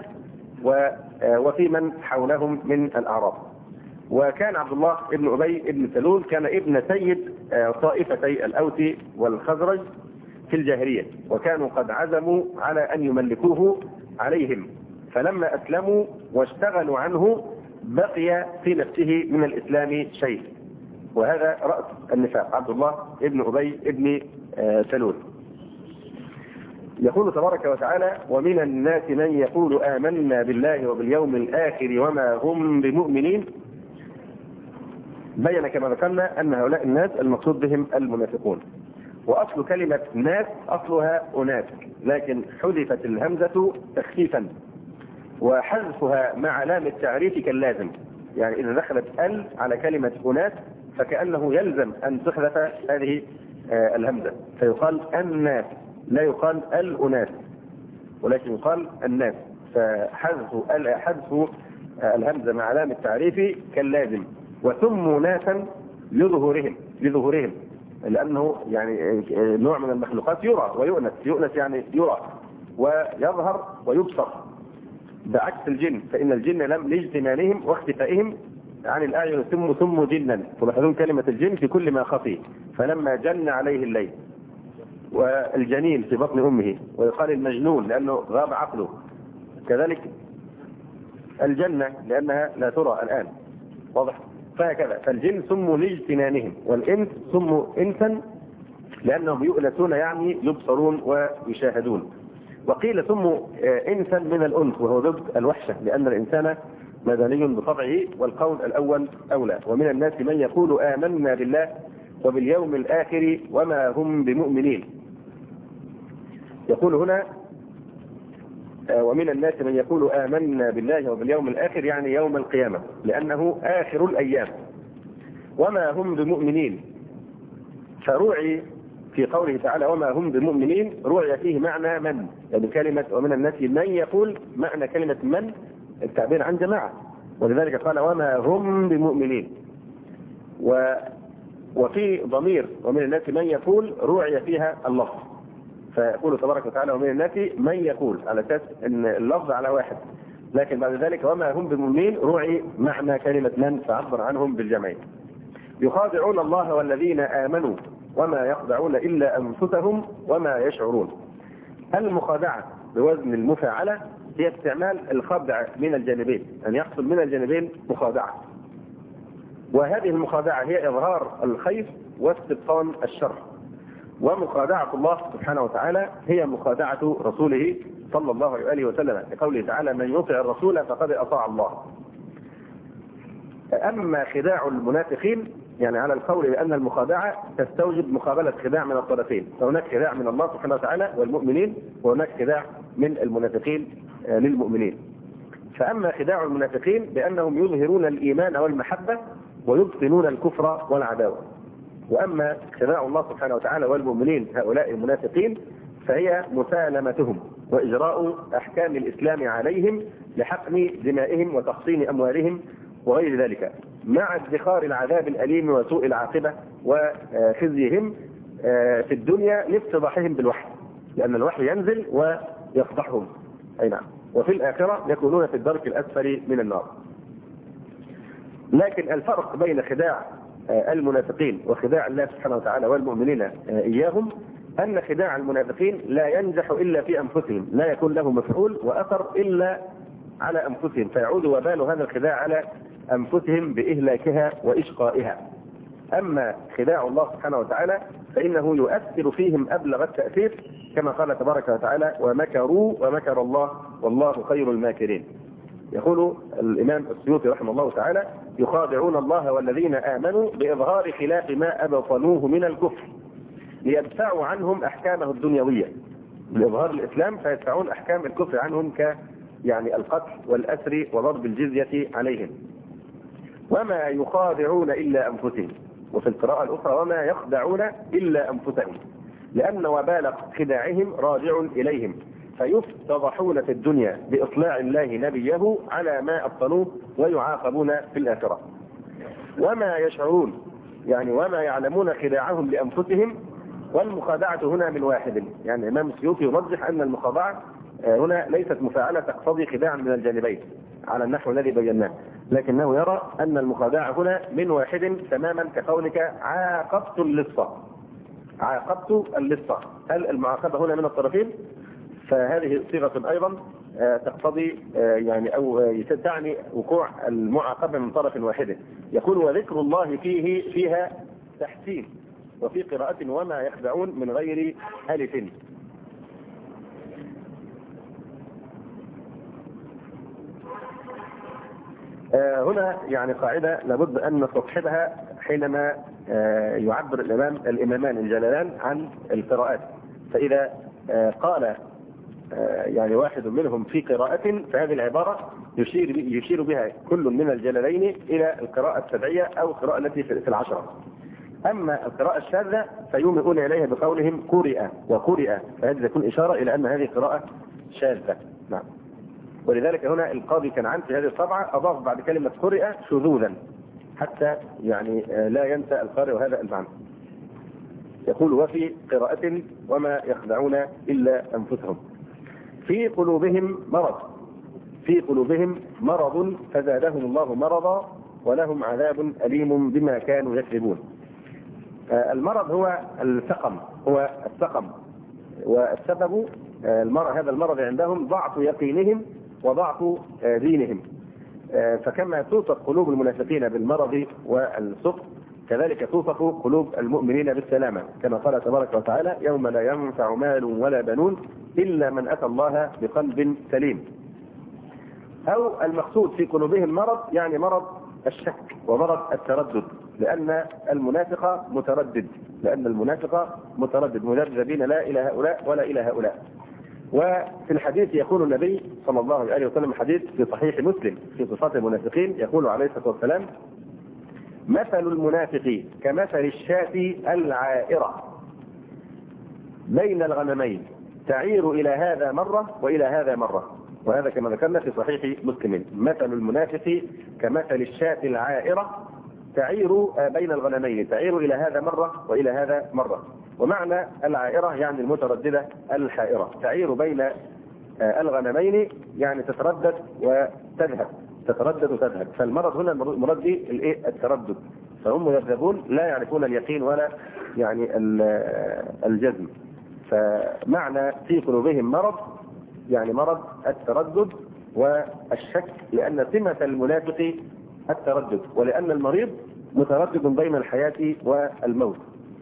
وفي من حولهم من الأعراب. وكان عبد الله ابن أبي ابن سلول كان ابن سيد طائفتي الأوس والخزرج في الجاهلية، وكانوا قد عزموا على أن يملكوه عليهم، فلما أسلموا واشتغلوا عنه بقي في نفسه من الإسلام شيء، وهذا رأس النفاق عبد الله ابن أبي ابن سلول. يقول تبارك وتعالى: ومن الناس من يقول آمنا بالله وباليوم الآخر وما هم بمؤمنين. بين كما ذكرنا أن هؤلاء الناس المقصود بهم المنافقون. وأصل كلمة ناس أصلها أناس، لكن حذفت الهمزة تخفيفا، وحذفها مع لام التعريف كاللازم، يعني إذا دخلت ال على كلمة أناس فكأنه يلزم أن تحذف هذه الهمزة، فيقال الناس، لا يقال الأناس، ولكن يقال الناس. فحذف حذف الهمزة مع لام التعريف كاللازم. وسموا ناسا لظهورهم لظهورهم لأنه يعني نوع من المخلوقات يرى ويؤنس، يؤنس يعني يرى ويظهر ويبصر، بعكس الجن، فإن الجن لم لاجتماعهم واختفائهم عن الأعين ثم ثم جنا. تلاحظون كلمة الجن في كل ما خفي. فلما جن عليه الليل. والجنين في بطن أمه، ويقال المجنون لأنه غاب عقله. كذلك الجنة لأنها لا ترى الآن. واضح؟ فهكذا. فالجن سموا لاجتنانهم، والإنس سموا إنسا لأنهم يؤلسون، يعني يبصرون ويشاهدون. وقيل سموا إنسا من الأنس وهو ضد الوحشة، لأن الإنسان مدني بطبعه، والقول الأول أولى. ومن الناس من يقول آمنا بالله وباليوم الآخر وما هم بمؤمنين. يقول هنا ومن الناس من يقول آمنا بالله وباليوم الآخر، يعني يوم القيامة، لأنه آخر الأيام. وما هم بمؤمنين، فروعي في قوله تعالى وما هم بمؤمنين، روعي فيه معنى من، يعني كلمة ومن الناس من يقول معنى كلمة من التعبير عن جماعة، ولذلك قال وما هم بمؤمنين. و وفي ضمير ومن الناس من يقول روعي فيها اللفظ، فيقول تبارك وتعالى ومن الناس من يقول، على اساس ان اللفظ على واحد، لكن بعد ذلك وما هم بمؤمنين روعي معنى كلمة من، فعبر عنهم بالجمع. يخادعون الله والذين آمنوا وما يخدعون إلا أنفسهم وما يشعرون. المخادعة بوزن المفاعلة هي استعمال الخدع من الجانبين، أن يحصل من الجانبين مخادعة. وهذه المخادعة هي إظهار الخير واستبطان الشر. ومخادعة الله سبحانه وتعالى هي مخادعة رسوله صلى الله عليه وسلم، لقوله تعالى من يطع الرسول فقد أطاع الله. أما خداع المنافقين، يعني على القول بأن المخادعة تستوجب مقابلة خداع من الطرفين، فهناك خداع من الله سبحانه وتعالى والمؤمنين، وهناك خداع من المنافقين للمؤمنين. فأما خداع المنافقين بأنهم يظهرون الإيمان والمحبة ويبطنون الكفر والعداوة. وأما خداع الله سبحانه وتعالى والمؤمنين هؤلاء المنافقين فهي مسالمتهم وإجراء أحكام الإسلام عليهم لحقن دمائهم وتحصين أموالهم وغير ذلك، مع ادخار العذاب الأليم وسوء العاقبة وخزيهم في الدنيا لافتضاحهم بالوحي، لأن الوحي ينزل ويفضحهم. أي نعم. وفي الآخرة يكونون في الدرك الأسفل من النار. لكن الفرق بين خداع المنافقين وخداع الله سبحانه وتعالى والمؤمنين إياهم أن خداع المنافقين لا ينجح إلا في أنفسهم، لا يكون له مفعول وأثر إلا على أنفسهم، فيعود وبال هذا الخداع على أنفسهم بإهلاكها وإشقائها. أما خداع الله سبحانه وتعالى فإنه يؤثر فيهم أبلغ التأثير، كما قال تبارك وتعالى ومكروا ومكر الله والله خير الماكرين. يقول الإمام السيوطي رحمه الله تعالى يخادعون الله والذين آمنوا بإظهار خلاف ما أبطنوه من الكفر ليدفعوا عنهم أحكامه الدنيوية، بإظهار الإسلام فيدفعون أحكام الكفر عنهم، ك يعني القتل والأسر وضرب الجزية عليهم. وما يخادعون إلا أنفسهم، وفي القراءة الأخرى وما يخدعون إلا أنفسهم، لأن وبال خداعهم راجع إليهم، فيفتضحون في الدنيا بإطلاع الله نبيه على ما أبطنوه ويعاقبون في الآخرة. وما يشعرون، يعني وما يعلمون خداعهم لأنفسهم. والمخادعة هنا من واحد، يعني الإمام السيوطي يرجح أن المخادعة هنا ليست مفاعلة تقتضي خداعا من الجانبين على النحو الذي بيناه، لكنه يرى أن المخادعة هنا من واحد تماما، كقولك عاقبت اللصة. عاقبت اللصة، هل المعاقبة هنا من الطرفين؟ فهذه صيغة أيضا تقتضي يعني أو تعني وقوع المعاقبة من طرف واحد. يقول وذكر الله فيه فيها تحسين، وفي قراءة وما يخدعون من غير ألف. هنا يعني قاعدة لابد أن نستصحبها حينما يعبر الإمام الإمامان الجلالان عن القراءات. فإذا قال يعني واحد منهم في قراءة، فهذه العبارة يشير يشير بها كل من الجلالين إلى القراءة السبعية أو القراءة التي في العشرة. أما القراءة الشاذة فيومئون إليها بقولهم قرئ وقرئ، فهذه تكون إشارة إلى أن هذه قراءة شاذة. نعم. ولذلك هنا القاضي كنعان في هذه الطبعة أضاف بعد كلمة قرئ شذوذا حتى يعني لا ينسى القارئ هذا المعنى. يقول وفي قراءة وما يخدعون إلا أنفسهم. في قلوبهم مرض، في قلوبهم مرض فزادهم الله مرضا ولهم عذاب أليم بما كانوا يكذبون. المرض هو السقم، هو السقم، والسبب المرض هذا المرض عندهم ضعف يقينهم وضعف دينهم. فكما توصف قلوب المنافقين بالمرض والسقم كذلك توصف قلوب المؤمنين بالسلامة، كما قال تبارك وتعالى: يوم لا ينفع مال ولا بنون إلا من أتى الله بقلب سليم. أو المقصود في قلوبهم مرض يعني مرض الشك ومرض التردد، لأن المنافق متردد، لأن المنافق متردد مذبذبين لا إلى هؤلاء ولا إلى هؤلاء. وفي الحديث يقول النبي صلى الله عليه وسلم، حديث في صحيح مسلم في صفات المنافقين، يقول عليه الصلاة والسلام: مثل المنافق كمثل الشاة العائرة بين الغنمين تعير إلى هذا مرة وإلى هذا مرة. وهذا كما ذكرنا في صحيح مسلم. مثل المنافق كمثل الشاة العائرة تعير بين الغنمين، تعير إلى هذا مرة وإلى هذا مرة. ومعنى العائرة يعني المترددة الحائرة، تعير بين الغنمين يعني تتردد وتذهب، تتردد وتذهب. فالمرض هنا المرض به الايه؟ التردد. فهم مذبذبون لا يعرفون اليقين ولا يعني الجزم. فمعنى في قلوبهم مرض يعني مرض التردد والشك، لأن سمة المنافق التردد، ولأن المريض متردد بين الحياة والموت.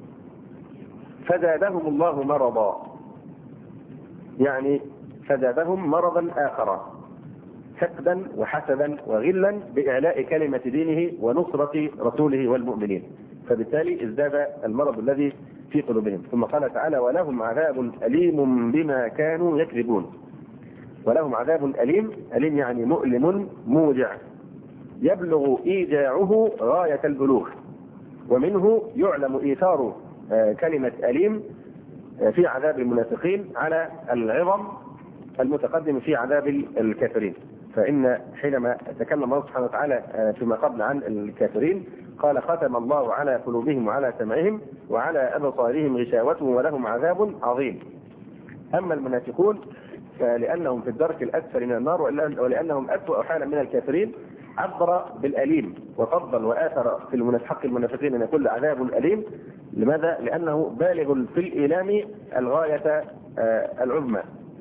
فزادهم الله مرضا، يعني فزادهم مرضا آخر، حقدا وحسدا وغلا بإعلاء كلمة دينه ونصرة رسوله والمؤمنين. فبالتالي ازداد المرض الذي في قلوبهم. ثم قال تعالى: ولهم عذاب أليم بما كانوا يكذبون. ولهم عذاب أليم، أليم يعني مؤلم موجع، يبلغ إيجاعه غاية البلوغ. ومنه يعلم إيثار كلمة أليم في عذاب المنافقين على العظم المتقدم في عذاب الكافرين. فإن حينما تكلم الله سبحانه وتعالى فيما قبل عن الكافرين قال: ختم الله على قلوبهم وعلى سمعهم وعلى أبصارهم غشاوة ولهم عذاب عظيم. أما المنافقون فلأنهم في الدرك الأسفل من النار ولأنهم أسوأ حالا من الكافرين عبر بالأليم وفضل وآثر في حق المنافقين أن يكون عذاب أليم. لماذا؟ لأنه بالغ في الإيلام الغاية العظمى.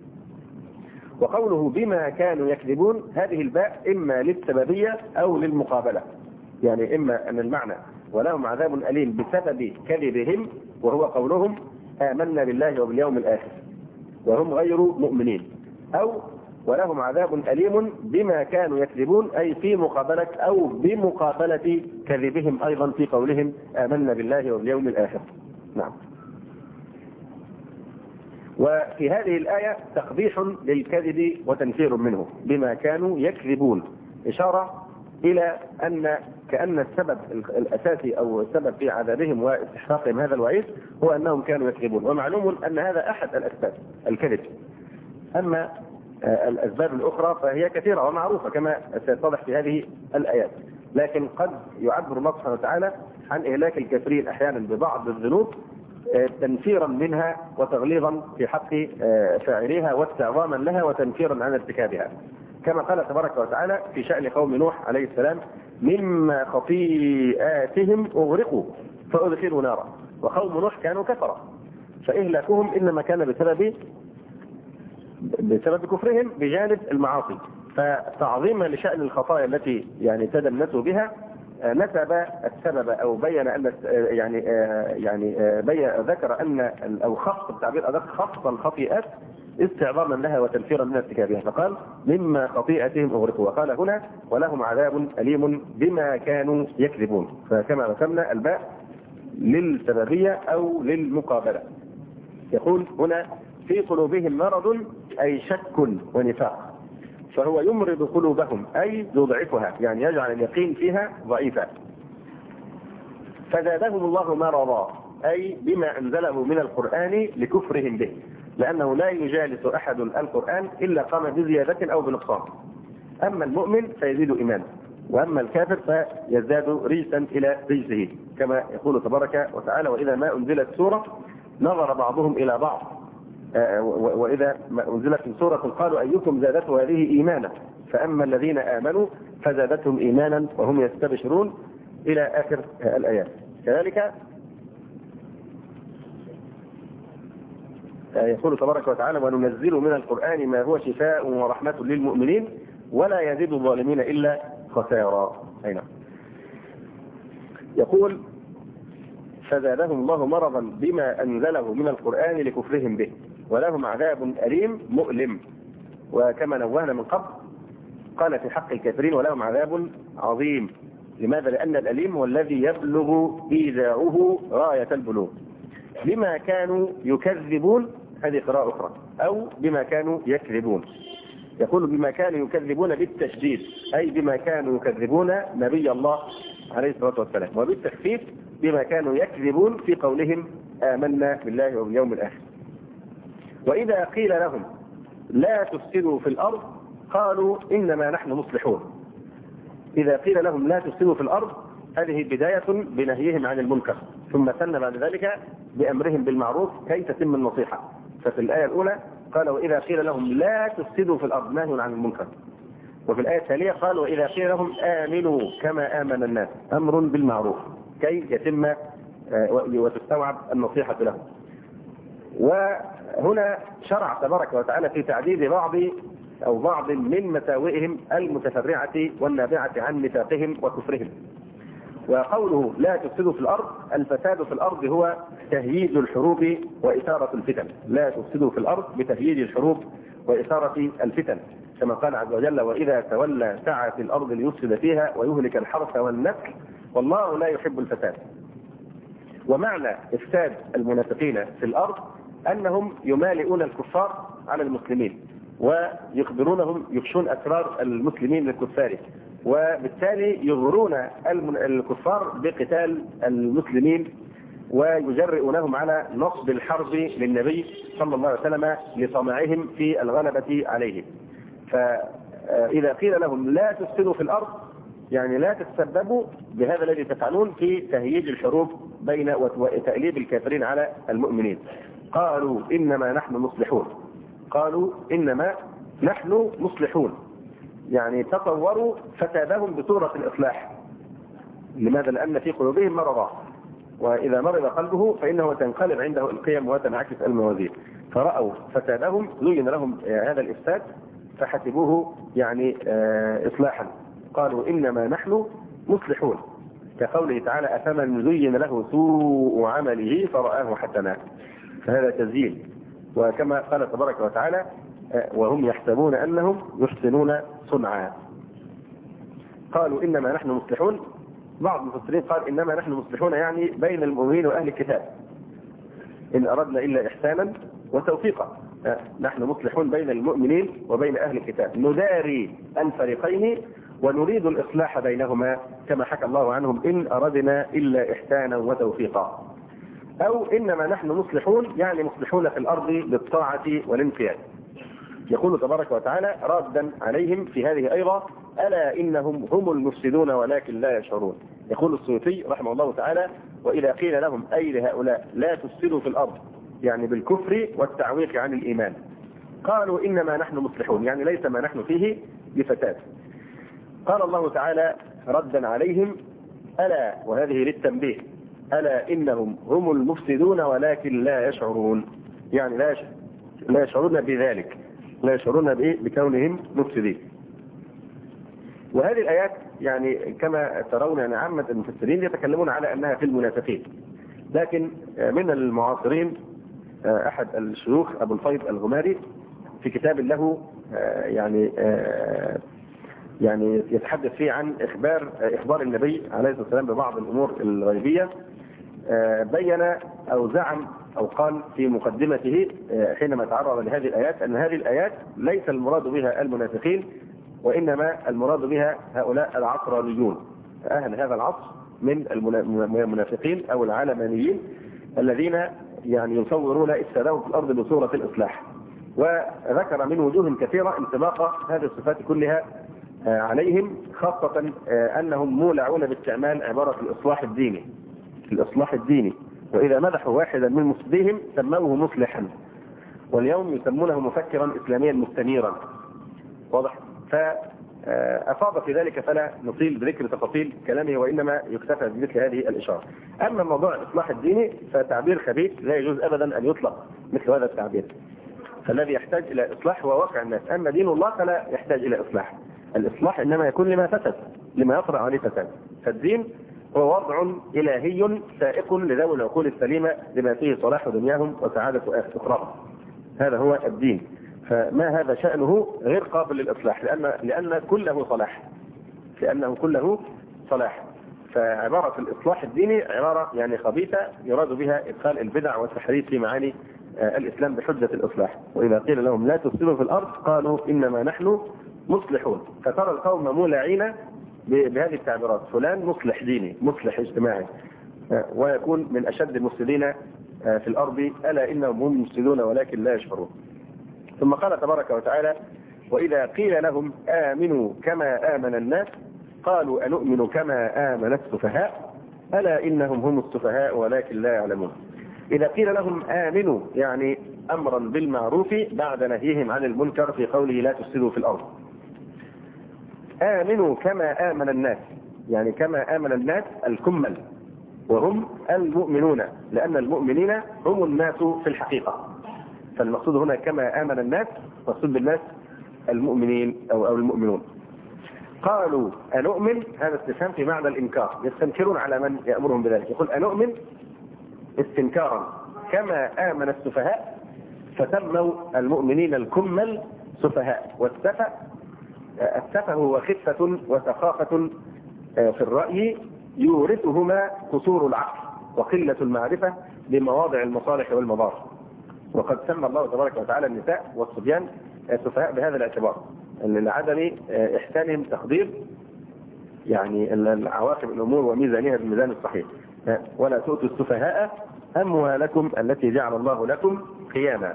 وقوله بما كانوا يكذبون، هذه الباء إما للسببية أو للمقابلة، يعني إما أن المعنى ولهم عذاب أليم بسبب كذبهم، وهو قولهم آمنا بالله وباليوم الآخر وهم غير مؤمنين، أو ولهم عذاب أليم بما كانوا يكذبون، أي في مقابلة أو بمقابلة كذبهم أيضا في قولهم آمنا بالله وباليوم الآخر. نعم. وفي هذه الآية تقبيح للكذب وتنفير منه بما كانوا يكذبون، إشارة إلى أن كأن السبب الأساسي أو السبب في عذابهم واستحقاقهم هذا الوعيد هو أنهم كانوا يكذبون. ومعلوم أن هذا أحد الأسباب، الكذب. أما الأسباب الأخرى فهي كثيرة ومعروفة كما سيتضح في هذه الآيات، لكن قد يعبر الله سبحانه وتعالى عن إهلاك الكافرين أحيانا ببعض الذنوب تنفيرا منها وتغليظا في حق فاعليها واستعظاما لها وتنفيرا عن ارتكابها، كما قال تبارك وتعالى في شأن قوم نوح عليه السلام: مما خطيئاتهم أغرقوا فأدخلوا نارا. وقوم نوح كانوا كفرة، فإهلاكهم إنما كان بسبب بسبب كفرهم بجانب المعاصي. فتعظيما لشأن الخطايا التي يعني تدنسوا بها نسب السبب او بين ان يعني يعني بين ذكر ان او خص التعبير ادق خص الخطيئات استعظاما لها وتنفيرا من ارتكابها، فقال مما خطيئتهم اغرقوا، وقال هنا ولهم عذاب اليم بما كانوا يكذبون. فكما ذكرنا الباء للسببيه او للمقابله. يقول هنا في قلوبهم مرض اي شك ونفاق، فهو يمرض قلوبهم أي يضعفها، يعني يجعل اليقين فيها ضعيفا. فزادهم الله مرضا أي بما أنزله من القرآن لكفرهم به، لأنه لا يجالس أحد القرآن إلا قام بزيادة أو بنقصان. أما المؤمن فيزيد إيمانا، وأما الكافر فيزداد رجسا إلى رجسه، كما يقول تبارك وتعالى: وإذا ما أنزلت سورة نظر بعضهم إلى بعض، وإذا ما أنزلت سورة قالوا أيكم زادته هذه إيمانا، فأما الذين آمنوا فزادتهم إيمانا وهم يستبشرون إلى آخر الآيات. كذلك يقول تبارك وتعالى: وننزل من القرآن ما هو شفاء ورحمة للمؤمنين ولا يزيد الظالمين إلا خسارا. أين يقول: فزادهم الله مرضا بما أنزله من القرآن لكفرهم به ولهم عذاب أليم مؤلم. وكما نوهنا من قبل قال في حق الكافرين: ولهم عذاب عظيم. لماذا؟ لأن الأليم هو الذي يبلغ إيذاؤه غاية البلوغ. بما كانوا يكذبون، هذه قراءة أخرى، أو بما كانوا يكذبون. يقول بما كانوا يكذبون بالتشديد، أي بما كانوا يكذبون نبي الله عليه الصلاة والسلام، وبالتخفيف بما كانوا يكذبون في قولهم آمنا بالله وباليوم الآخر. وإذا قيل لهم لا تفسدوا في الأرض قالوا إنما نحن مصلحون. إذا قيل لهم لا تفسدوا في الأرض، هذه بداية بنهيهم عن المنكر، ثم ثنى بعد ذلك بأمرهم بالمعروف كي تتم النصيحة. ففي الآية الأولى قال: وإذا قيل لهم لا تفسدوا في الأرض، نهي عن المنكر. وفي الآية التالية قال: وإذا قيل لهم آمنوا كما آمن الناس، أمر بالمعروف كي يتم وتستوعب النصيحة لهم. وهنا شرع تبارك وتعالى في تعديد بعض أو بعض من مساوئهم المتفرعة والنابعة عن ميثاقهم وكفرهم. وقوله لا تفسدوا في الأرض، الفساد في الأرض هو تهييج الحروب وإثارة الفتن. لا تفسدوا في الأرض بتهييج الحروب وإثارة الفتن، كما قال عز وجل: وإذا تولى سعى في الأرض ليفسد فيها ويهلك الحرث والنسل والله لا يحب الفساد. ومعنى إفساد المنافقين في الأرض أنهم يمالئون الكفار على المسلمين ويخبرونهم، يفشون أسرار المسلمين للكفار، وبالتالي يغرون الكفار بقتال المسلمين ويجرئونهم على نصب الحرب للنبي صلى الله عليه وسلم لطمعهم في الغلبة عليه. فإذا قيل لهم لا تفسدوا في الأرض، يعني لا تتسببوا بهذا الذي تفعلون في تهييج الحروب بين وتأليب الكافرين على المؤمنين. قالوا إنما نحن مصلحون. قالوا إنما نحن مصلحون، يعني تطوروا فسادهم بصورة الإصلاح. لماذا؟ لأن في قلوبهم مرضا، وإذا مرض قلبه فإنه تنقلب عنده القيم وتنعكس الموازين. فرأوا فسادهم، زين لهم هذا الإفساد فحسبوه يعني إصلاحا. قالوا إنما نحن مصلحون، كقوله تعالى: أفمن زين له سوء عمله فرآه حسنا. فهذا تزيين. وكما قال تبارك وتعالى: وهم يحسبون أنهم يحسنون صنعا. قالوا إنما نحن مصلحون. بعض المفسرين قال إنما نحن مصلحون يعني بين المؤمنين وأهل الكتاب، إن أردنا إلا إحسانا وتوفيقا. نحن مصلحون بين المؤمنين وبين أهل الكتاب، نداري الفريقين ونريد الإصلاح بينهما، كما حكى الله عنهم: إن أردنا إلا إحسانا وتوفيقا. أو إنما نحن مصلحون يعني مصلحون في الأرض للطاعة والانقياد. يقول تبارك وتعالى رادا عليهم في هذه أيضا: ألا إنهم هم المفسدون ولكن لا يشعرون. يقول السيوطي رحمه الله تعالى: وإذا قيل لهم أي لهؤلاء لا تفسدوا في الأرض، يعني بالكفر والتعويق عن الإيمان، قالوا إنما نحن مصلحون، يعني ليس ما نحن فيه بفساد. قال الله تعالى ردا عليهم: ألا، وهذه للتنبيه، ألا إنهم هم المفسدون ولكن لا يشعرون، يعني لا لا يشعرون بذلك، لا يشعرون بكونهم مفسدين. وهذه الآيات يعني كما ترون أن عامة المفسرين يتكلمون على أنها في المنافقين، لكن من المعاصرين أحد الشيوخ أبو الفيض الغماري في كتاب له يعني يعني يتحدث فيه عن إخبار إخبار النبي عليه الصلاة والسلام ببعض الأمور الغيبية، بين أو زعم أو قال في مقدمته حينما تعرض لهذه الآيات أن هذه الآيات ليس المراد بها المنافقين، وإنما المراد بها هؤلاء العصرانيون، أهل هذا العصر من المنافقين أو العلمانيين الذين يعني يصورون إفسادهم في الأرض بصورة الإصلاح. وذكر من وجوه كثيرة انطباق هذه الصفات كلها عليهم، خاصة أنهم مولعون باستعمال عبارة الإصلاح الديني، الإصلاح الديني. وإذا مدحوا واحدا من مفسديهم سموه مصلحا، واليوم يسمونه مفكرا إسلاميا مستنيرا. واضح؟ أفاض في ذلك فلا نطيل بذكر تفاصيل كلامه، وإنما يكتفى بمثل هذه الإشارة. أما موضوع الإصلاح الديني فتعبير خبيث لا يجوز أبدا أن يطلق مثل هذا التعبير، فالذي يحتاج إلى إصلاح هو واقع الناس. أما دين الله فلا يحتاج إلى إصلاح، الإصلاح إنما يكون لما فسد، لما يطرأ عليه فساد. فالدين هو وضع إلهي سائق لذوي العقول السليمة لما فيه صلاح دنياهم وسعادة أخراهم، هذا هو الدين. فما هذا شأنه غير قابل للإصلاح، لأن لأن كله صلاح، لأنه كله صلاح. فعبارة الإصلاح الديني عبارة يعني خبيثة يراد بها إدخال البدع والتحريف في معاني الإسلام بحجة الإصلاح. وإذا قيل لهم لا تفسدوا في الأرض قالوا إنما نحن مصلحون. فترى القوم مولعين بهذه التعبيرات، فلان مصلح ديني مصلح اجتماعي، ويكون من أشد المفسدين في الأرض ألا إنهم هم المفسدون ولكن لا يشعرون. ثم قال تبارك وتعالى: وإذا قيل لهم آمنوا كما آمن الناس قالوا أنؤمن كما آمن السفهاء ألا إنهم هم السفهاء ولكن لا يعلمون. إذا قيل لهم آمنوا يعني أمرا بالمعروف بعد نهيهم عن المنكر في قوله لا تفسدوا في الأرض. آمنوا كما آمن الناس يعني كما آمن الناس الكمل وهم المؤمنون، لأن المؤمنين هم الناس في الحقيقة. فالمقصود هنا كما آمن الناس، مقصود بالناس المؤمنين أو, أو المؤمنون. قالوا أنؤمن، هذا استفهام في معنى الإنكار، يستنكرون على من يأمرهم بذلك. يقول أنؤمن استنكارا كما آمن السفهاء، فسموا المؤمنين الكمل سفهاء. والسفه السفه هو خفة وسخافة في الرأي يورثهما قصور العقل وقلة المعرفة بمواضع المصالح والمضار. وقد سمى الله تبارك وتعالى النساء والصبيان سفهاء بهذا الاعتبار، لعدم إحسانهم تقدير يعني العواقب الأمور وميزانها بالميزان الصحيح. ولا تؤتوا السفهاء أموالكم التي جعل الله لكم قياما.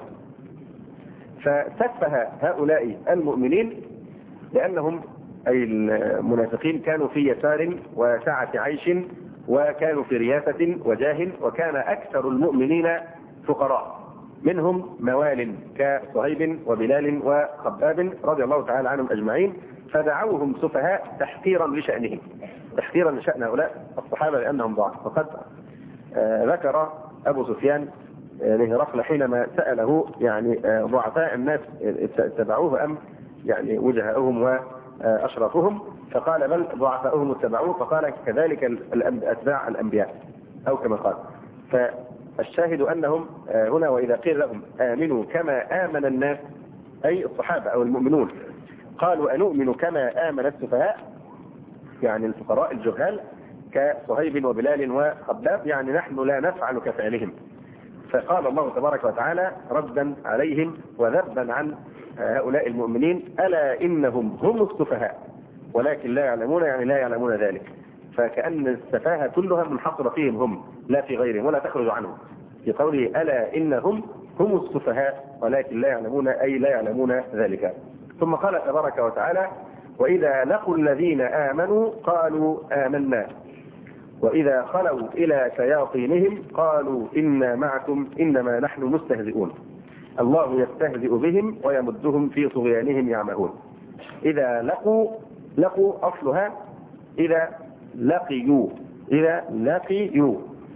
فسفه هؤلاء المؤمنين لأنهم أي المنافقين كانوا في يسار وسعة عيش وكانوا في رياسة وجاه، وكان أكثر المؤمنين فقراء، منهم موال كصهيب وبلال وخباب رضي الله تعالى عنهم أجمعين، فدعوهم سفهاء تحقيرا لشأنهم، تحقيرا لشأن هؤلاء الصحابة لأنهم ضعاف. وقد آه ذكر أبو سفيان لهرقل حينما سأله يعني آه ضعفاء الناس اتبعوه أم يعني وجهاؤهم وأشرفهم، فقال بل ضعفاؤهم اتبعوه، فقال كذلك أتباع الأنبياء أو كما قال. فالشاهد أنهم هنا وإذا قيل لهم آمنوا كما آمن الناس أي الصحابة أو المؤمنون قالوا أنؤمن كما آمن السفهاء يعني الفقراء الجهال كصهيب وبلال وخباب، يعني نحن لا نفعل كفعلهم. فقال الله تبارك وتعالى ردا عليهم وذبا عن هؤلاء المؤمنين: ألا إنهم هم السفهاء ولكن لا يعلمون، يعني لا يعلمون ذلك. فكأن السفاهة كلها منحصرة فيهم هم لا في غيرهم ولا تخرج عنهم، في قوله ألا إنهم هم السفهاء ولكن لا يعلمون أي لا يعلمون ذلك. ثم قال تبارك وتعالى: وإذا لقوا الذين آمنوا قالوا آمنا وإذا خلوا إلى شياطينهم قالوا إنا معكم إنما نحن مستهزئون الله يستهزئ بهم ويمدهم في طغيانهم يعمهون. إذا لقوا، لقوا أصلها إذا لقيوا، إذا لقيوا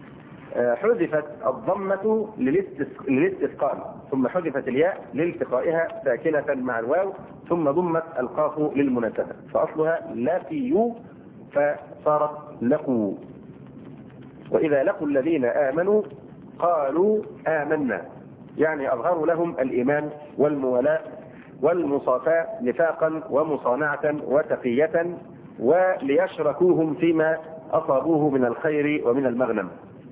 حذفت الضمة للاستثقال ثم حذفت الياء لالتقائها ساكنة مع الواو ثم ضمت القاف للمناسبة، فأصلها لقيوا فصارت لقوا. وإذا لقوا الذين آمنوا قالوا آمنا، يعني أظهروا لهم الإيمان والمولاة والمصافاة نفاقا ومصانعة وتقية وليشركوهم فيما أصابوه من الخير ومن المغنم.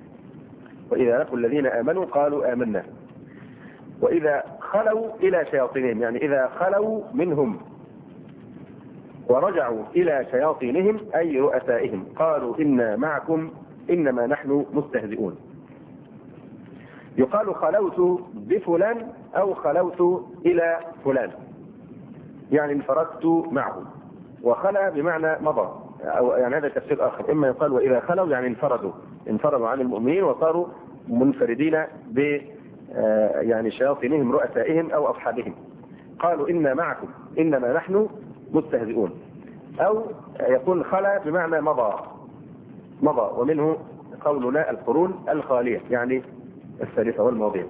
وإذا لقوا الذين آمنوا قالوا آمنا. وإذا خلوا إلى شياطينهم، يعني إذا خلوا منهم ورجعوا إلى شياطينهم أي رؤسائهم قالوا إنا معكم إنما نحن مستهزئون. يقال خلوت بفلان أو خلوت إلى فلان، يعني انفردت معه، وخلى بمعنى مضى، أو يعني هذا تفسير آخر. إما يقال وإذا خلوا يعني انفردوا انفردوا عن المؤمنين وصاروا منفردين ب يعني شياطينهم رؤسائهم أو أصحابهم. قالوا إنا معكم إنما نحن مستهزئون. أو يكون خلا بمعنى مضى مضى ومنه قولنا القرون الخالية يعني الثالثة والماضية.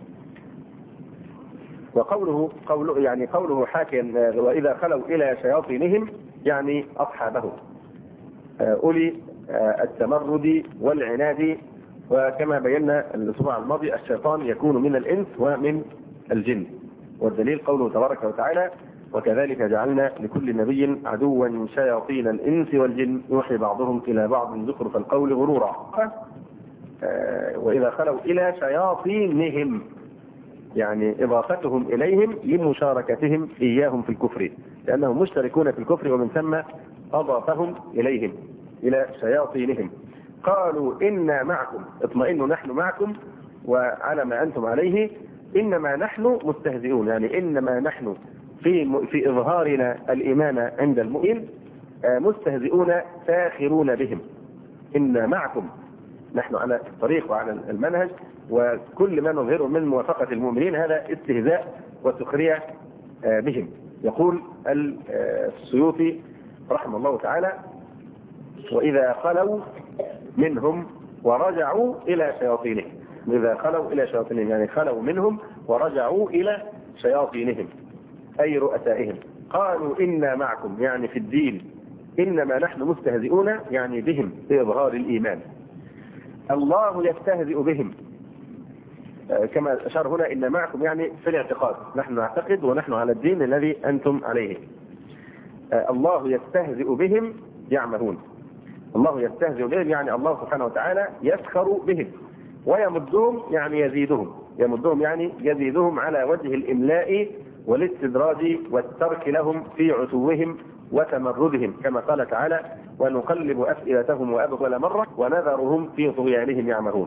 وقوله قوله يعني قوله حاكيا وإذا خلوا إلى شياطينهم يعني أصحابه أولي التمرد والعناد. وكما بينا الأسبوع الماضي الشيطان يكون من الإنس ومن الجن، والدليل قوله تبارك وتعالى وكذلك جعلنا لكل نبي عدوا شياطين الإنس والجن يوحي بعضهم إلى بعض زخرف القول غرورا. وإذا خلوا إلى شياطينهم يعني إضافتهم إليهم لمشاركتهم إياهم في الكفر، لأنهم مشتركون في الكفر ومن ثم أضافهم إليهم إلى شياطينهم. قالوا إنا معكم اطمئنوا نحن معكم وعلى ما أنتم عليه إنما نحن مستهزئون، يعني إنما نحن في في إظهارنا الإيمان عند المؤمن مستهزئون ساخرون بهم. إنا معكم نحن على الطريق وعلى المنهج، وكل ما نظهره من موافقة المؤمنين هذا استهزاء وسخرية بهم. يقول السيوطي رحمه الله تعالى وإذا خلوا منهم ورجعوا إلى شياطينهم. إذا خلوا إلى شياطينهم يعني خلوا منهم ورجعوا إلى شياطينهم أي رؤسائهم. قالوا إنا معكم يعني في الدين، إنما نحن مستهزئون يعني بهم بإظهار الإيمان. الله يستهزئ بهم كما أشار هنا إن معكم يعني في الاعتقاد، نحن نعتقد ونحن على الدين الذي أنتم عليه. الله يستهزئ بهم يعمهون. الله يستهزئ بهم يعني الله سبحانه وتعالى يسخر بهم، ويمدهم يعني يزيدهم يمدهم يعني يزيدهم على وجه الإملاء والاستدراج والترك لهم في عتوهم وتمردهم، كما قال تعالى ونقلب أفئدتهم وأبطل مرة ونذرهم في طغيانهم يعمهون.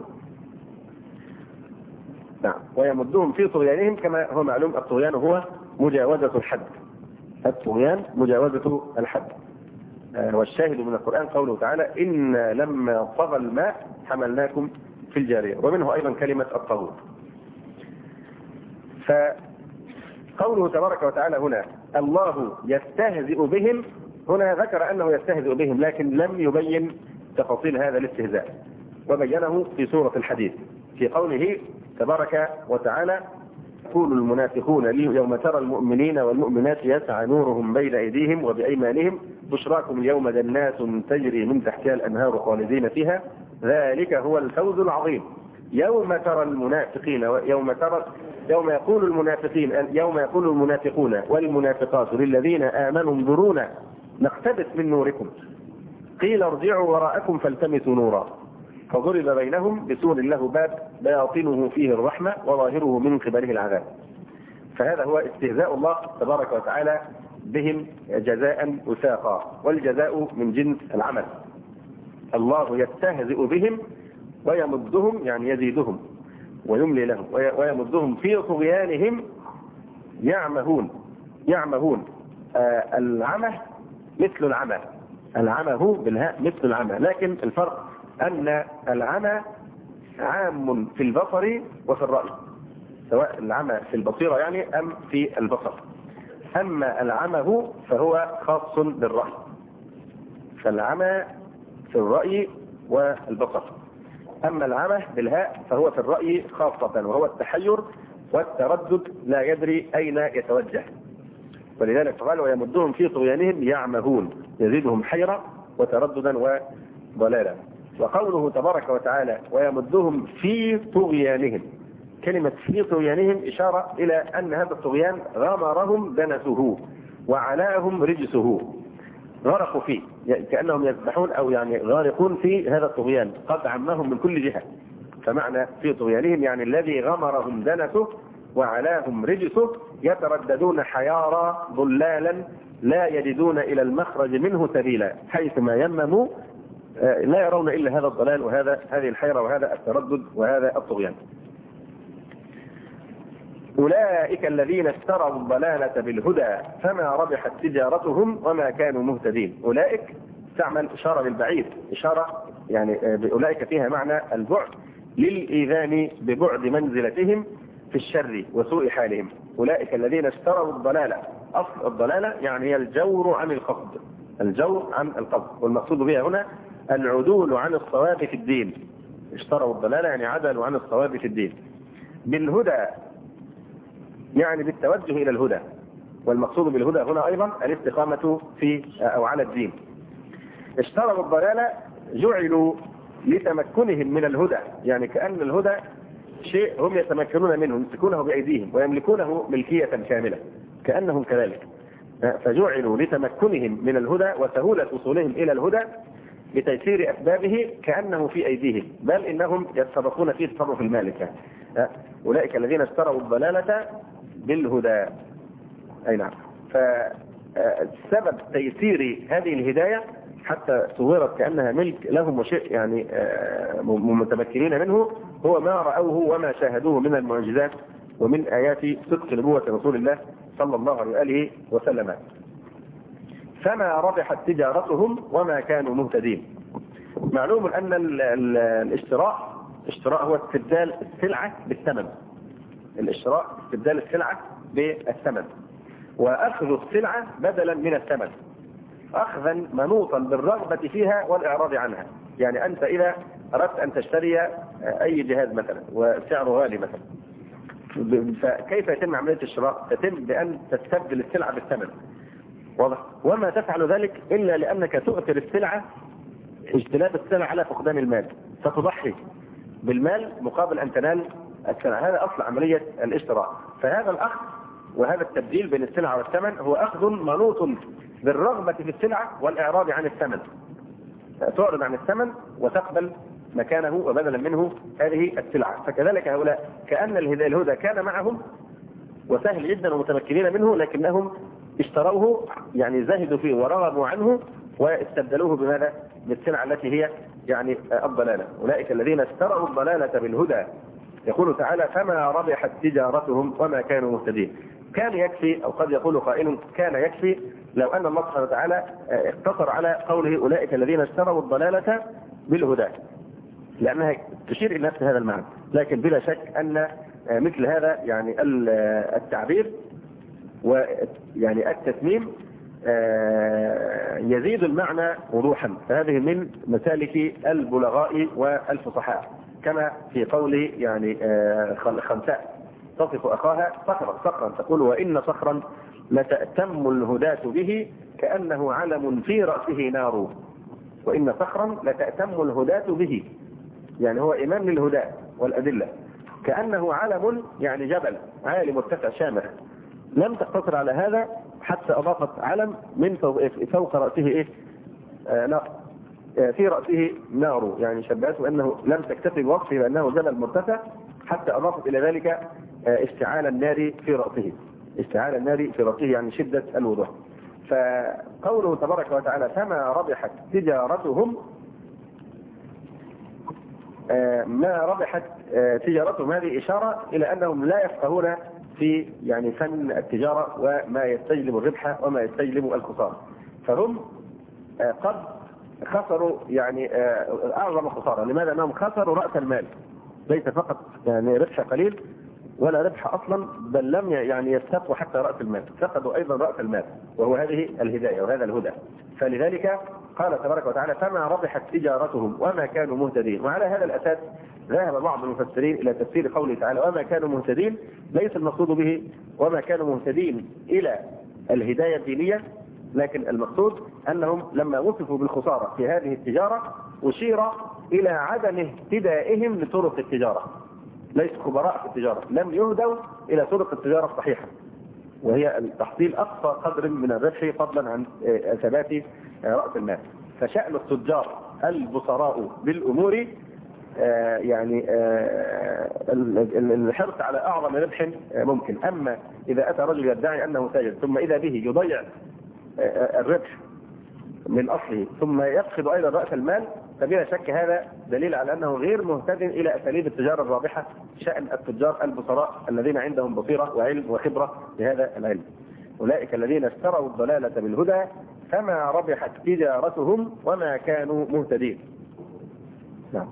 نعم ويمدهم في طغيانهم كما هو معلوم الطغيان هو مجاوزة الحد، الطغيان مجاوزة الحد. والشاهد من القرآن قوله تعالى إن لما طغى الماء حملناكم في الجارية، ومنه أيضا كلمة الطغوت. فقوله تبارك وتعالى هنا الله يستهزئ بهم، هنا ذكر أنه يستهزئ بهم لكن لم يبين تفاصيل هذا الاستهزاء، وبينه في سورة الحديث في قوله تبارك وتعالى يقول المنافقون يوم ترى المؤمنين والمؤمنات يسعى نورهم بين أيديهم وبأيمانهم بشراكم اليوم جنات تجري من تحتها الأنهار خالدين فيها ذلك هو الفوز العظيم. يوم ترى المنافقين يوم ترى يوم يقول المنافقين يوم يقول المنافقون والمنافقات للذين آمنوا انظرونا نقتبس من نوركم قيل ارجعوا وراءكم فالتمسوا نورا فضرب بينهم بسور له باب باطنه فيه الرحمة وظاهره من قبله العذاب. فهذا هو استهزاء الله تبارك وتعالى بهم جزاء وثاقا، والجزاء من جنس العمل. الله يستهزئ بهم ويمدهم يعني يزيدهم ويملي لهم ويمدهم في طغيانهم يعمهون. يعمهون آه العمى مثل العمى، العمى هو بالهاء مثل العمى، لكن الفرق أن العمى عام في البصر وفي الرأي، سواء العمى في البصيرة يعني أم في البصر. أما العمى هو فهو خاص بالرأي، فالعمى في الرأي والبصر. أما العمى بالهاء فهو في الرأي خاصة، وهو التحير والتردد لا يدري أين يتوجه. ولذلك قال ويمدهم في طغيانهم يعمهون يزيدهم حيرة وترددا وضلالا. وقوله تبارك وتعالى ويمدهم في طغيانهم، كلمة في طغيانهم إشارة إلى أن هذا الطغيان غمرهم دنسه وعلاهم رجسه، غرقوا فيه يعني كأنهم يسبحون أو يعني غارقون في هذا الطغيان، قد عمهم من كل جهة. فمعنى في طغيانهم يعني الذي غمرهم دنسه وعلاهم رجسه يترددون حيارى ضلالا لا يجدون إلى المخرج منه سبيلا، حيثما يمموا لا يرون إلا هذا الضلال وهذا هذه الحيرة وهذا التردد وهذا الطغيان. أولئك الذين اشتروا الضلالة بالهدى فما ربحت تجارتهم وما كانوا مهتدين. أولئك تعمل إشارة للبعيد، إشارة يعني أولئك فيها معنى البعد للإيذان ببعد منزلتهم في الشر وسوء حالهم. أولئك الذين اشتروا الضلالة، أصل الضلالة يعني هي الجور عن القصد، الجور عن القصد. والمقصود بها هنا العدول عن الصواب في الدين. اشتروا الضلالة يعني عدلوا عن الصواب في الدين. بالهدى يعني بالتوجه إلى الهدى. والمقصود بالهدى هنا أيضا الاستقامة في أو على الدين. اشتروا الضلالة جعلوا لتمكنهم من الهدى، يعني كأن الهدى شيء هم يتمكنون منه، يمسكونه بأيديهم ويملكونه ملكية كاملة كأنهم كذلك. فجعلوا لتمكنهم من الهدى وسهولة وصولهم إلى الهدى بتيسير أسبابه كأنه في أيديهم، بل إنهم يتصرفون في تصرف المالك. أولئك الذين اشتروا الضلالة بالهدى. أي نعم. فسبب تيسير هذه الهداية حتى صورت كأنها ملك لهم وشيء يعني متمكنين منه هو ما رأوه وما شاهدوه من المعجزات ومن آيات صدق نبوة رسول الله صلى الله عليه وآله وسلم. فما ربحت تجارتهم وما كانوا مهتدين. معلوم أن الاشتراء اشتراء هو استبدال السلعة بالثمن. الاشتراء استبدال السلعة بالثمن، وأخذ السلعة بدلا من الثمن، أخذا منوطا بالرغبة فيها والإعراض عنها. يعني أنت إذا أردت أن تشتري أي جهاز مثلا وسعره غالي مثلا، فكيف يتم عملية الشراء؟ تتم بأن تستبدل السلعة بالثمن، واضح؟ وما تفعل ذلك إلا لأنك تؤثر السلعة اجتلاب السلعة على فقدان المال، فتضحي بالمال مقابل أن تنال السلعة. هذا أصل عملية الاشتراء. فهذا الأخذ وهذا التبديل بين السلعة والثمن هو أخذ منوط بالرغبة في السلعة والإعراض عن الثمن. تعرض عن الثمن وتقبل مكانه وبدلا منه هذه السلعة. فكذلك هؤلاء كأن الهدى كان معهم وسهل جدا ومتمكنين منه، لكنهم اشتروه يعني زهدوا فيه ورغبوا عنه واستبدلوه بماذا؟ بالسلعة التي هي يعني الضلالة. أولئك الذين اشتروا الضلالة بالهدى. يقول تعالى فما ربحت تجارتهم وما كانوا مهتدين. كان يكفي، أو قد يقول قائل كان يكفي لو أن الله سبحانه وتعالى اقتصر على قوله أولئك الذين اشتروا الضلالة بالهدى، لأنها تشير إلى نفس هذا المعنى. لكن بلا شك أن مثل هذا يعني التعبير ويعني التتميم يزيد المعنى وضوحا. فهذه من مسالك البلغاء والفصحاء، كما في قوله يعني خنساء تصف أخاها صخرا صخرا تقول وإن صخرا لتأتم الهداة به كأنه علم في رأسه نار. وإن صخرا لتأتم الهداة به، يعني هو إمام للهدى والأدلة، كأنه علم يعني جبل عالي مرتفع شامخ. لم تقتصر على هذا حتى أضافت علم من فوق رأسه إيه؟ آه نار، آه في رأسه نار، يعني شبهته أنه لم تكتفي بوصفه بأنه جبل مرتفع حتى أضافت إلى ذلك آه اشتعال النار في رأسه. اشتعال النار في رأسه يعني شدة الوضوح. فقوله تبارك وتعالى فما ربحت تجارتهم، آه ما ربحت آه تجارتهم، هذه إشارة إلى أنهم لا يفقهون في يعني فن التجارة وما يستجلب الربح وما يستجلب الخسارة. فهم آه قد خسروا يعني آه أعظم خسارة. لماذا؟ أنهم خسروا رأس المال، ليس فقط يعني ربح قليل ولا ربح أصلا، بل لم يعني يستقوا حتى رأس المال، فقدوا أيضا رأس المال، وهو هذه الهداية وهذا الهدى. فلذلك قال تبارك وتعالى فما ربحت تجارتهم وما كانوا مهتدين. وعلى هذا الأساس ذهب بعض المفسرين إلى تفسير قوله تعالى وما كانوا مهتدين، ليس المقصود به وما كانوا مهتدين إلى الهداية الدينية، لكن المقصود أنهم لما وصفوا بالخسارة في هذه التجارة أشير إلى عدم اهتدائهم لطرق التجارة. ليس خبراء في التجارة، لم يهدوا إلى طرق التجارة الصحيحة، وهي تحصيل أقصى قدر من الربح فضلا عن ثبات رأس المال. فشأن التجار البصراء بالأمور يعني الحرص على أعظم ربح ممكن. أما إذا أتى رجل يدعي أنه تاجر ثم إذا به يضيع الربح من أصله ثم يفقد أيضا رأس المال، فبلا شك هذا دليل على أنه غير مهتد إلى أساليب التجارة الرابحة. شأن التجار البصراء الذين عندهم بصيرة وعلم وخبرة بهذا العلم. أولئك الذين اشتروا الضلالة بالهدى فما ربحت تجارتهم وما كانوا مهتدين. نعم.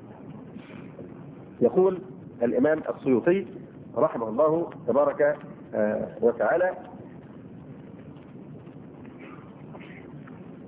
يقول الإمام السيوطي رحمه الله تبارك وتعالى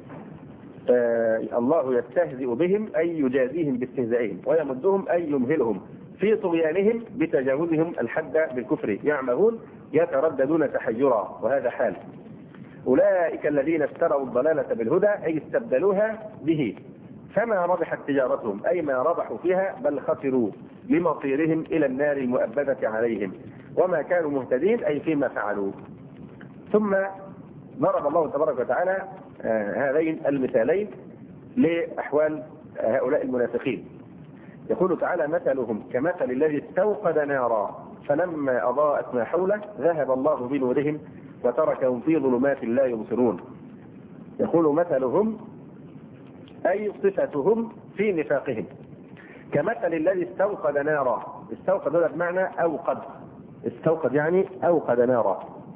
فالله يستهزئ بهم أي يجازيهم باستهزائهم، ويمدهم أي يمهلهم في طغيانهم بتجاوزهم الحد بالكفر، يعمهون يترددون تحيرا، وهذا حال أولئك الذين اشتروا الضلالة بالهدى أي استبدلوها به، فما ربحت تجارتهم أي ما ربحوا فيها، بل خسروا لمصيرهم إلى النار المؤبدة عليهم، وما كانوا مهتدين أي فيما فعلوا. ثم ضرب الله تبارك وتعالى هذين المثالين لأحوال هؤلاء المنافقين. يقول تعالى: مثلهم كمثل الذي استوقد نارا فلما أضاءت ما حوله ذهب الله بنورهم وتركهم في ظلمات لا يبصرون. يقول مثلهم أي صفتهم في نفاقهم كمثل الذي استوقد نارا. استوقد هذا بمعنى أوقد، استوقد يعني أوقد نارا.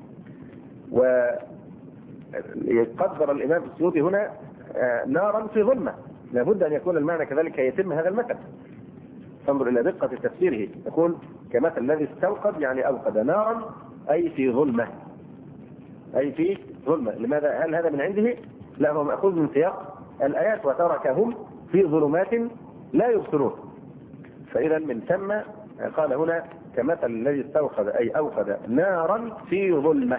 ويقدر الإمام السيوطي هنا نارا في ظلمة، لابد أن يكون المعنى كذلك يتم هذا المثل. فانظر إلى دقة تفسيره، يقول كمثل الذي استوقد يعني أوقد نارا أي في ظلمة، أي في ظلمة. لماذا؟ هل هذا من عنده؟ لا، هو مأخوذ من سياق الآيات: وتركهم في ظلمات لا يبصرون. فإذا من ثم قال هنا كمثل الذي استوقد أي أوقد نارا في ظلمة.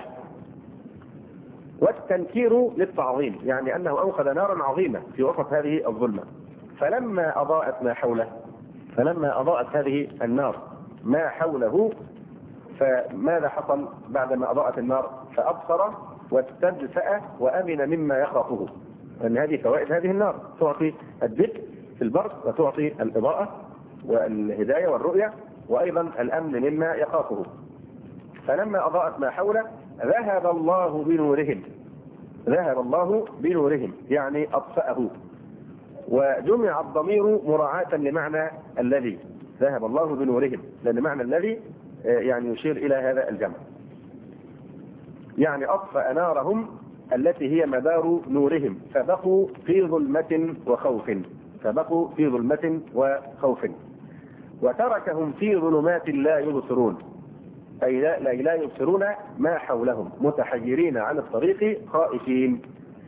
والتنكير للتعظيم، يعني أنه أوقد نارا عظيمة في وسط هذه الظلمة. فلما أضاءت ما حوله، فلما أضاءت هذه النار ما حوله، فماذا حصل بعدما أضاءت النار؟ فأبصر واستدفأ وأمن مما يخافه. أن هذه فوائد هذه النار، تعطي الدفء في البرد، وتعطي الإضاءة والهداية والرؤية، وأيضا الأمن مما يخافه. فلما أضاءت ما حوله ذهب الله بنورهم، ذهب الله بنورهم يعني أطفأه. وجمع الضمير مراعاة لمعنى الذي، ذهب الله بنورهم، لأن معنى الذي يعني يشير إلى هذا الجمع، يعني أطفأ نارهم التي هي مدار نورهم، فبقوا في ظلمة وخوف، فبقوا في ظلمة وخوف. وتركهم في ظلمات لا يبصرون، أي لا, لا, لا يبصرون ما حولهم، متحيرين عن الطريق خائفين.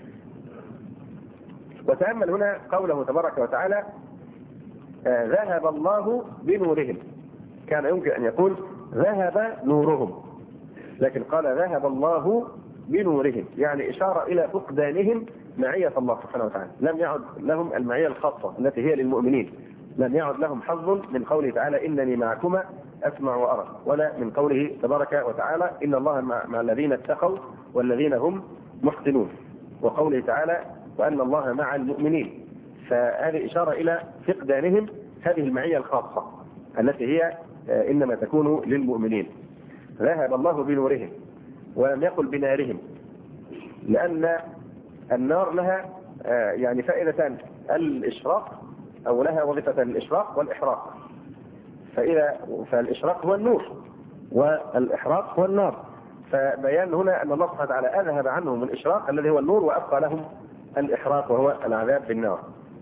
وتأمل هنا قوله تبارك وتعالى: آه ذهب الله بنورهم. كان يمكن أن يقول ذهب نورهم، لكن قال ذهب الله بنورهم، يعني إشارة إلى فقدانهم معية الله سبحانه وتعالى. لم يعد لهم المعية الخاصة التي هي للمؤمنين، لم يعد لهم حظ من قوله تعالى إنني معكما أسمع وأرى، ولا من قوله تبارك وتعالى إن الله مع الذين اتقوا والذين هم محسنون، وقوله تعالى وأن الله مع المؤمنين. فهذه إشارة إلى فقدانهم هذه المعية الخاصة التي هي إنما تكون للمؤمنين. ذهب الله بنورهم، ولم يقل بنارهم، لأن النار لها يعني فائدتان: الإشراق، أو لها وظيفة الإشراق والإحراق. فإذا فالإشراق هو النور، والإحراق هو النار. فبيان هنا أن الله سبحانه وتعالى أذهب عنهم الإشراق الذي هو النور، وأبقى لهم الإحراق وهو العذاب بالنار.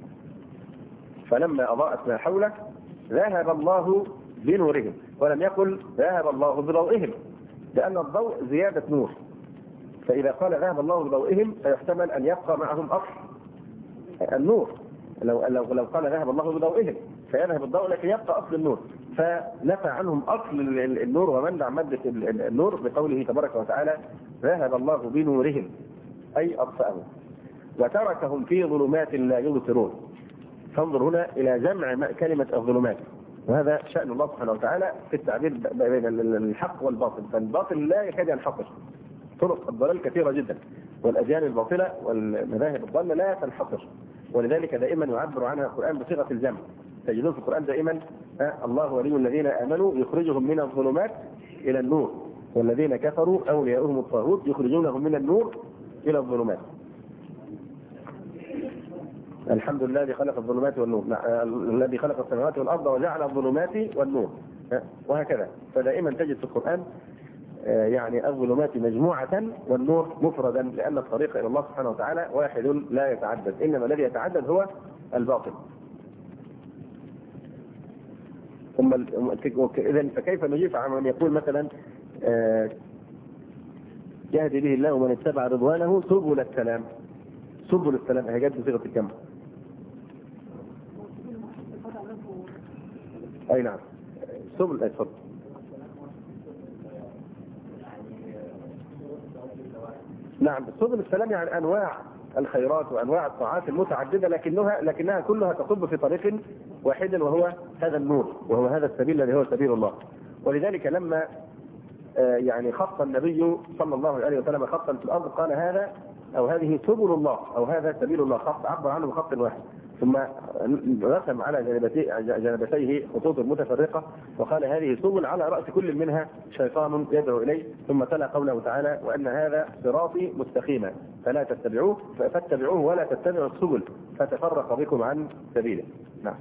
فلما أضاءت ما حوله ذهب الله بنورهم، ولم يقل ذهب الله بضوئهم، لأن الضوء زيادة نور. فإذا قال ذهب الله بضوئهم فيحتمل أن يبقى معهم أصل النور. لو لو لو قال ذهب الله بضوئهم فيذهب الضوء، لكن يبقى أصل النور، فنفى عنهم أصل النور ومنع مادة النور بقوله تبارك وتعالى ذهب الله بنورهم أي أطفأهم، وتركهم في ظلمات لا يبصرون. فانظر هنا إلى جمع كلمة الظلمات، وهذا شأن الله سبحانه وتعالى في التعبير بين الحق والباطل. فالباطل لا يكاد ينحصر، طرق الضلال كثيرة جدا، والأديان الباطلة والمذاهب الضالة لا تنحصر، ولذلك دائما يعبر عنها القرآن بصيغة الجمع. تجدون في القرآن دائما الله ولي الذين آمنوا يخرجهم من الظلمات إلى النور، والذين كفروا أولياؤهم الطاغوت يخرجونهم من النور إلى الظلمات. الحمد لله الذي خلق الظلمات والنور، الذي خلق السماوات والأرض وجعل الظلمات والنور، وهكذا. فدائما تجد في القرآن يعني الظلمات مجموعة والنور مفردا، لأن الطريق إلى الله سبحانه وتعالى واحد لا يتعدد، إنما الذي يتعدد هو الباطل. إذن فكيف نجيب عن من يقول مثلا يهدي به الله من اتبع رضوانه سبل السلام؟ سبل السلام هي جت بصيغة الجمع. أي نعم سبل. أي اتفضل. نعم سبل السلام يعني أنواع الخيرات وأنواع الطاعات المتعددة، لكنها لكنها كلها تصب في طريق واحد وهو هذا النور، وهو هذا السبيل الذي هو سبيل الله. ولذلك لما يعني خط النبي صلى الله عليه وسلم خطا في الأرض قال هذا أو هذه سبل الله أو هذا سبيل الله، خط عبر عنه بخط واحد، ثم رسم على جانبتيه خطوط متفرقة وقال هذه سبل على رأس كل منها شيطان يدعو إليه، ثم تلا قوله تعالى وأن هذا صراطي مستقيما فلا تتبعوه فاتبعوه ولا تتبعوا السبل فتفرق بكم عن سبيله. نعم.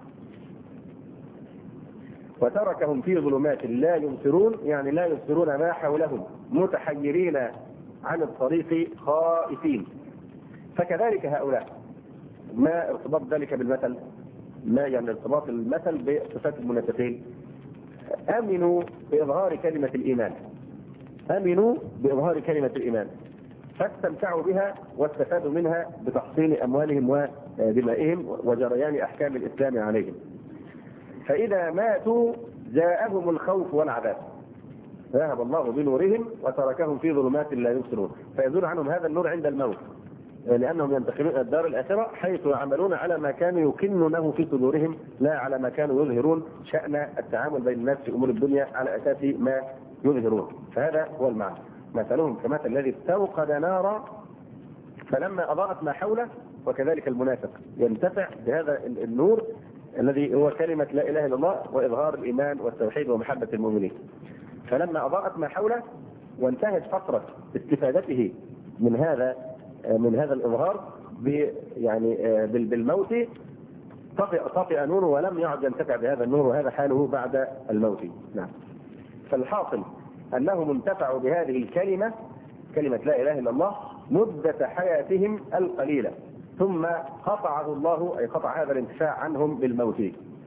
وتركهم في ظلمات لا يبصرون يعني لا يبصرون ما حولهم متحيرين عن الطريق خائفين. فكذلك هؤلاء ما ارتباط ذلك بالمثل؟ ما يعني ارتباط المثل بصفات المنافقين؟ امنوا باظهار كلمه الايمان، امنوا باظهار كلمه الايمان فاستمتعوا بها واستفادوا منها بتحصين اموالهم ودمائهم وجريان احكام الاسلام عليهم. فاذا ماتوا جاءهم الخوف والعذاب ذهب الله بنورهم وتركهم في ظلمات لا يبصرون، فيزول عنهم هذا النور عند الموت لأنهم ينتقلون الدار الآخرة حيث يعملون على ما كانوا يكنونه في صدورهم لا على ما كانوا يظهرون شأن التعامل بين الناس في أمور الدنيا على أساس ما يظهرون. فهذا هو المعنى. مثلهم كمثل الذي استوقد نارا فلما أضاءت ما حوله، وكذلك المنافق ينتفع بهذا النور الذي هو كلمة لا إله إلا الله وإظهار الإيمان والتوحيد ومحبة المؤمنين. فلما أضاءت ما حوله وانتهت فترة استفادته من هذا من هذا الإظهار يعني بالموت طفئ طفئ نوره ولم يعد ينتفع بهذا النور، وهذا حاله بعد الموت. نعم. فالحاصل أنهم انتفعوا بهذه الكلمة كلمة لا إله إلا الله مدة حياتهم القليلة، ثم قطعه الله أي قطع هذا الانتفاع عنهم بالموت.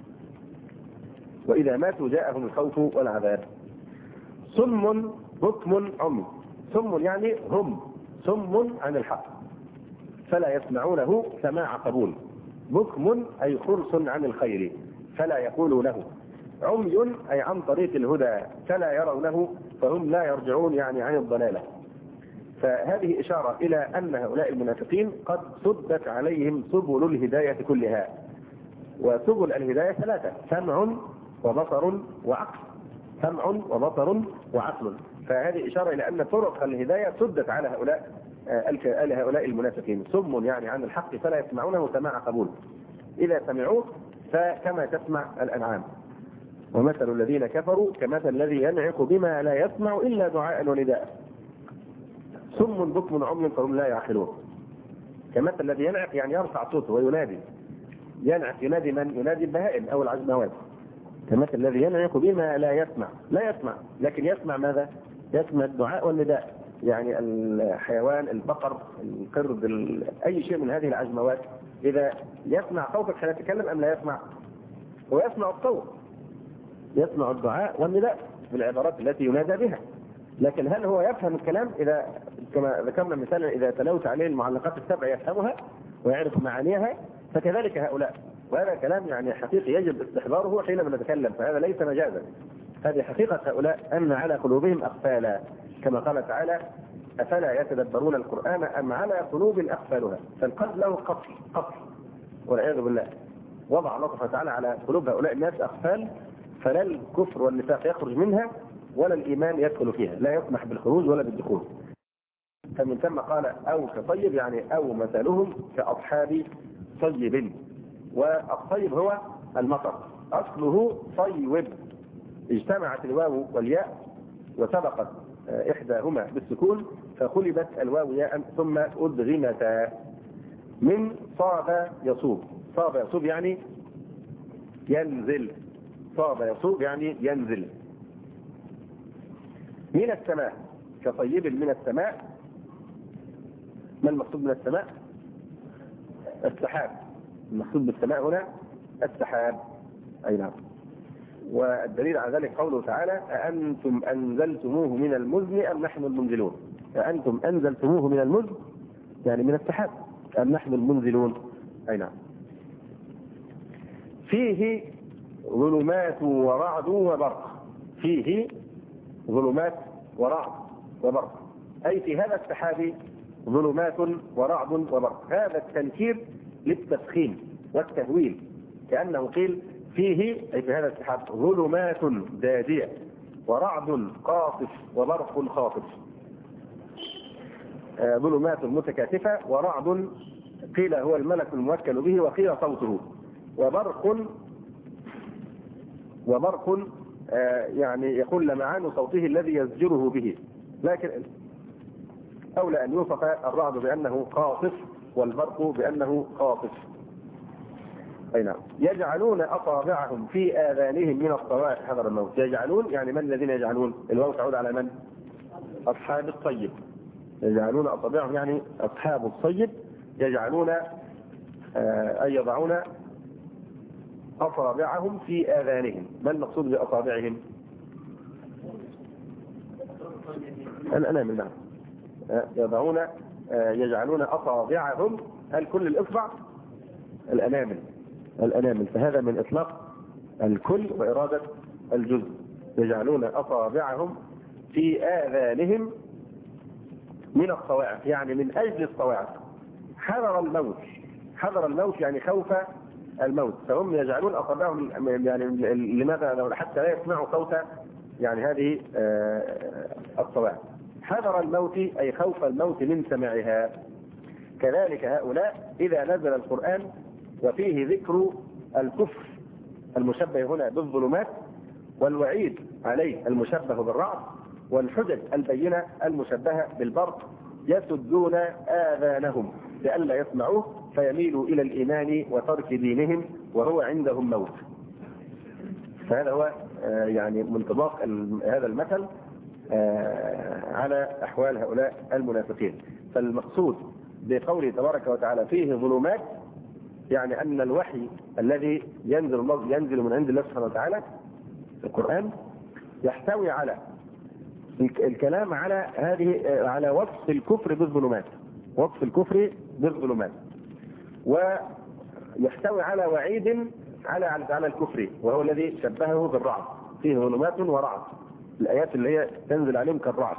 وإذا ماتوا جاءهم الخوف والعذاب. صم بكم عمي. صم يعني هم صم عن الحق فلا يسمعونه سماع قبول. بكم أي خرس عن الخير فلا يقولوا له. عمي أي عن طريق الهدى فلا يرونه فهم لا يرجعون يعني عن الضلالة. فهذه إشارة إلى أن هؤلاء المنافقين قد سدت عليهم سبل الهداية كلها. وسبل الهداية ثلاثة: سمع وبصر وعقل. سمع وبصر وعقل. فهذه إشارة إلى أن طرق الهداية سدت على هؤلاء على هؤلاء المنافقين. صم يعني عن الحق فلا يسمعونه سماع قبول، إذا سمعوه فكما تسمع الأنعام. ومثل الذين كفروا كمثل الذي ينعق بما لا يسمع إلا دعاء ونداء. صم بكم عمي فهم لا يعقلون. كمثل الذي ينعق يعني يرفع صوته وينادي. ينعق ينادي من؟ ينادي البهائم أو العجموات. كمثل الذي ينعق بما لا يسمع، لا يسمع لكن يسمع ماذا؟ يسمع الدعاء والنداء. يعني الحيوان البقر القرد أي شيء من هذه العجموات إذا يسمع صوتك حين تتكلم أم لا يسمع؟ ويسمع الصوت، يسمع الدعاء والنداء بالعبارات التي ينادى بها. لكن هل هو يفهم الكلام؟ إذا كما ذكرنا مثلا إذا تلوت عليه المعلقات السبع يفهمها ويعرف معانيها، فكذلك هؤلاء. وهذا كلام يعني حقيقي يجب استحضاره حينما نتكلم، فهذا ليس مجازا، هذه حقيقة هؤلاء أن على قلوبهم أقفالا كما قال تعالى: أفلا يتدبرون القرآن أم على قلوب أقفالها. فالقلب له قفل قفل والعياذ بالله. وضع الله سبحانه وتعالى على قلوب هؤلاء الناس أقفال، فلا الكفر والنفاق يخرج منها ولا الإيمان يدخل فيها، لا يسمح بالخروج ولا بالدخول. فمن ثم قال أو كطيب يعني أو مثلهم كأصحاب طيب. والطيب هو المطر، أصله طيب، اجتمعت الواو والياء وسبقت إحداهما بالسكون فقلبت الواو ياء ثم أدغمتا. من صاب يصوب. صاب يصوب يعني ينزل. صاب يصوب يعني ينزل. من السماء كطيب من السماء. ما المقصود من السماء؟ السحاب. المقصود بالسماء هنا السحاب. أي نعم. والدليل على ذلك قوله تعالى: أأنتم أنزلتموه من المزن أم نحن المنزلون. أأنتم أنزلتموه من المزن يعني من السحاب، أم نحن المنزلون؟ أي نعم. فيه ظلمات ورعد وبرق. فيه ظلمات ورعد وبرق، أي في هذا السحاب ظلمات ورعد وبرق. هذا التنكير للتفخيم والتهويل، كأنه قيل فيه أي في هذا السحاب ظلمات دادية ورعد قاصف وبرق خاطف. آه ظلمات متكاتفة، ورعد قيل هو الملك الموكل به وقيل صوته، وبرق وبرق آه يعني يقول لمعان صوته الذي يزجره به، لكن أولى أن يوصف الرعد بأنه قاصف والبرق بأنه خاطف. أي نعم. يجعلون أصابعهم في آذانهم من الصواعق حذر الموت. يجعلون يعني من الذين يجعلون؟ الواو تعود على من؟ أصحاب الصيد. يجعلون أصابعهم يعني أصحاب الصيد، يجعلون آه أي يضعون أصابعهم في آذانهم. ما المقصود بأصابعهم؟ الأنامل. نعم. يضعون يجعلون أصابعهم، هل كل الإصبع؟ الأنامل. الأنامل، فهذا من إطلاق الكل وإرادة الجزء. يجعلون أصابعهم في آذانهم من الصواعق، يعني من أجل الصواعق. حذر الموت. حذر الموت يعني خوف الموت، فهم يجعلون أصابعهم يعني لماذا؟ حتى لا يسمعوا صوت يعني هذه الصواعق. حذر الموت أي خوف الموت من سماعها. كذلك هؤلاء إذا نزل القرآن وفيه ذكر الكفر المشبه هنا بالظلمات، والوعيد عليه المشبه بالرعد، والحجج البينة المشبهة بالبرق، يسدون آذانهم لئلا يسمعوه فيميلوا إلى الإيمان وترك دينهم وهو عندهم موت. فهذا هو يعني منطبق هذا المثل على أحوال هؤلاء المنافقين. فالمقصود بقوله تبارك وتعالى فيه ظلمات، يعني أن الوحي الذي ينزل الله ينزل من عند الله سبحانه وتعالى في القرآن يحتوي على الكلام على هذه على وصف الكفر بالظلمات، وصف الكفر بالظلمات، ويحتوي على وعيد على على الكفر وهو الذي شبهه بالرعد. فيه ظلمات ورعد، الآيات اللي هي تنزل عليهم كالرعد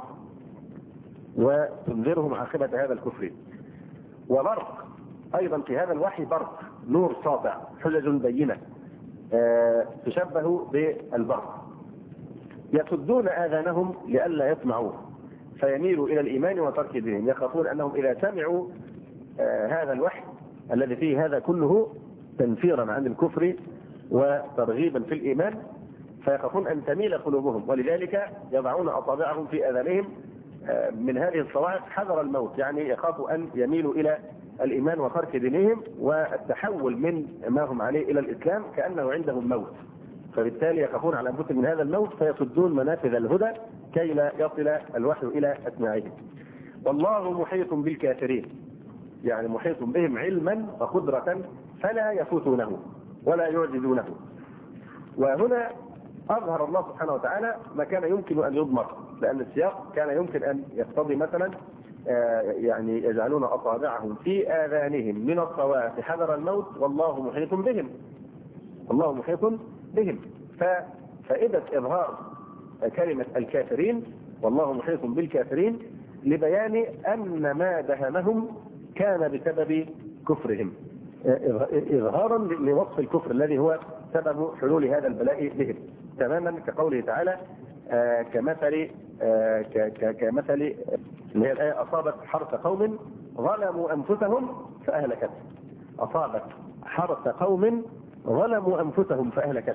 وتنذرهم عاقبة هذا الكفر. وبرق أيضا في هذا الوحي، برق نور ساطع، حجج بينة آه تشبه بالبرق. يسدون آذانهم لئلا يسمعوه فيميلوا إلى الإيمان وترك دينهم. يخافون أنهم إذا سمعوا آه هذا الوحي الذي فيه هذا كله تنفيرا عن الكفر وترغيبا في الإيمان، فيخافون أن تميل قلوبهم، ولذلك يضعون أصابعهم في آذانهم من هذه الصواعق حذر الموت، يعني يخافوا أن يميلوا إلى الإيمان وترك دينهم والتحول من ما هم عليه إلى الإسلام كأنه عندهم موت، فبالتالي يخافون على أنفسهم من هذا الموت فيصدون منافذ الهدى كي لا يصل الوحي إلى أسماعهم. والله محيط بالكافرين، يعني محيط بهم علما وقدرة فلا يفوتونه ولا يعجزونه. وهنا أظهر الله سبحانه وتعالى ما كان يمكن أن يضمر، لأن السياق كان يمكن أن يقتضي مثلا يعني يجعلون أصابعهم في آذانهم من الصواعق حذر الموت والله محيط بهم، الله محيط بهم. ففائدة إظهار كلمة الكافرين والله محيط بالكافرين لبيان أن ما دهمهم كان بسبب كفرهم، إظهارا لوصف الكفر الذي هو سبب حلول هذا البلاء بهم، تماما كقوله تعالى آه كمثل آه كمثل اللي هي الآية أصابت حرث قوم ظلموا أنفسهم فأهلكت. أصابت حرث قوم ظلموا أنفسهم فأهلكت.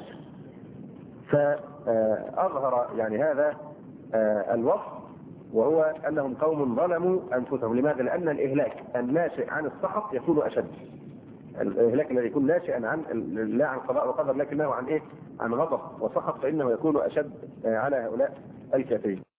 فأظهر يعني هذا آه الوصف، وهو أنهم قوم ظلموا أنفسهم. لماذا؟ لأن الإهلاك الناشئ عن السخط يكون أشد. الإهلاك الذي يكون ناشئا عن لا عن قضاء وقدر لكنه عن إيه؟ عن غضب وسخط، فإنه يكون أشد على هؤلاء الكافرين.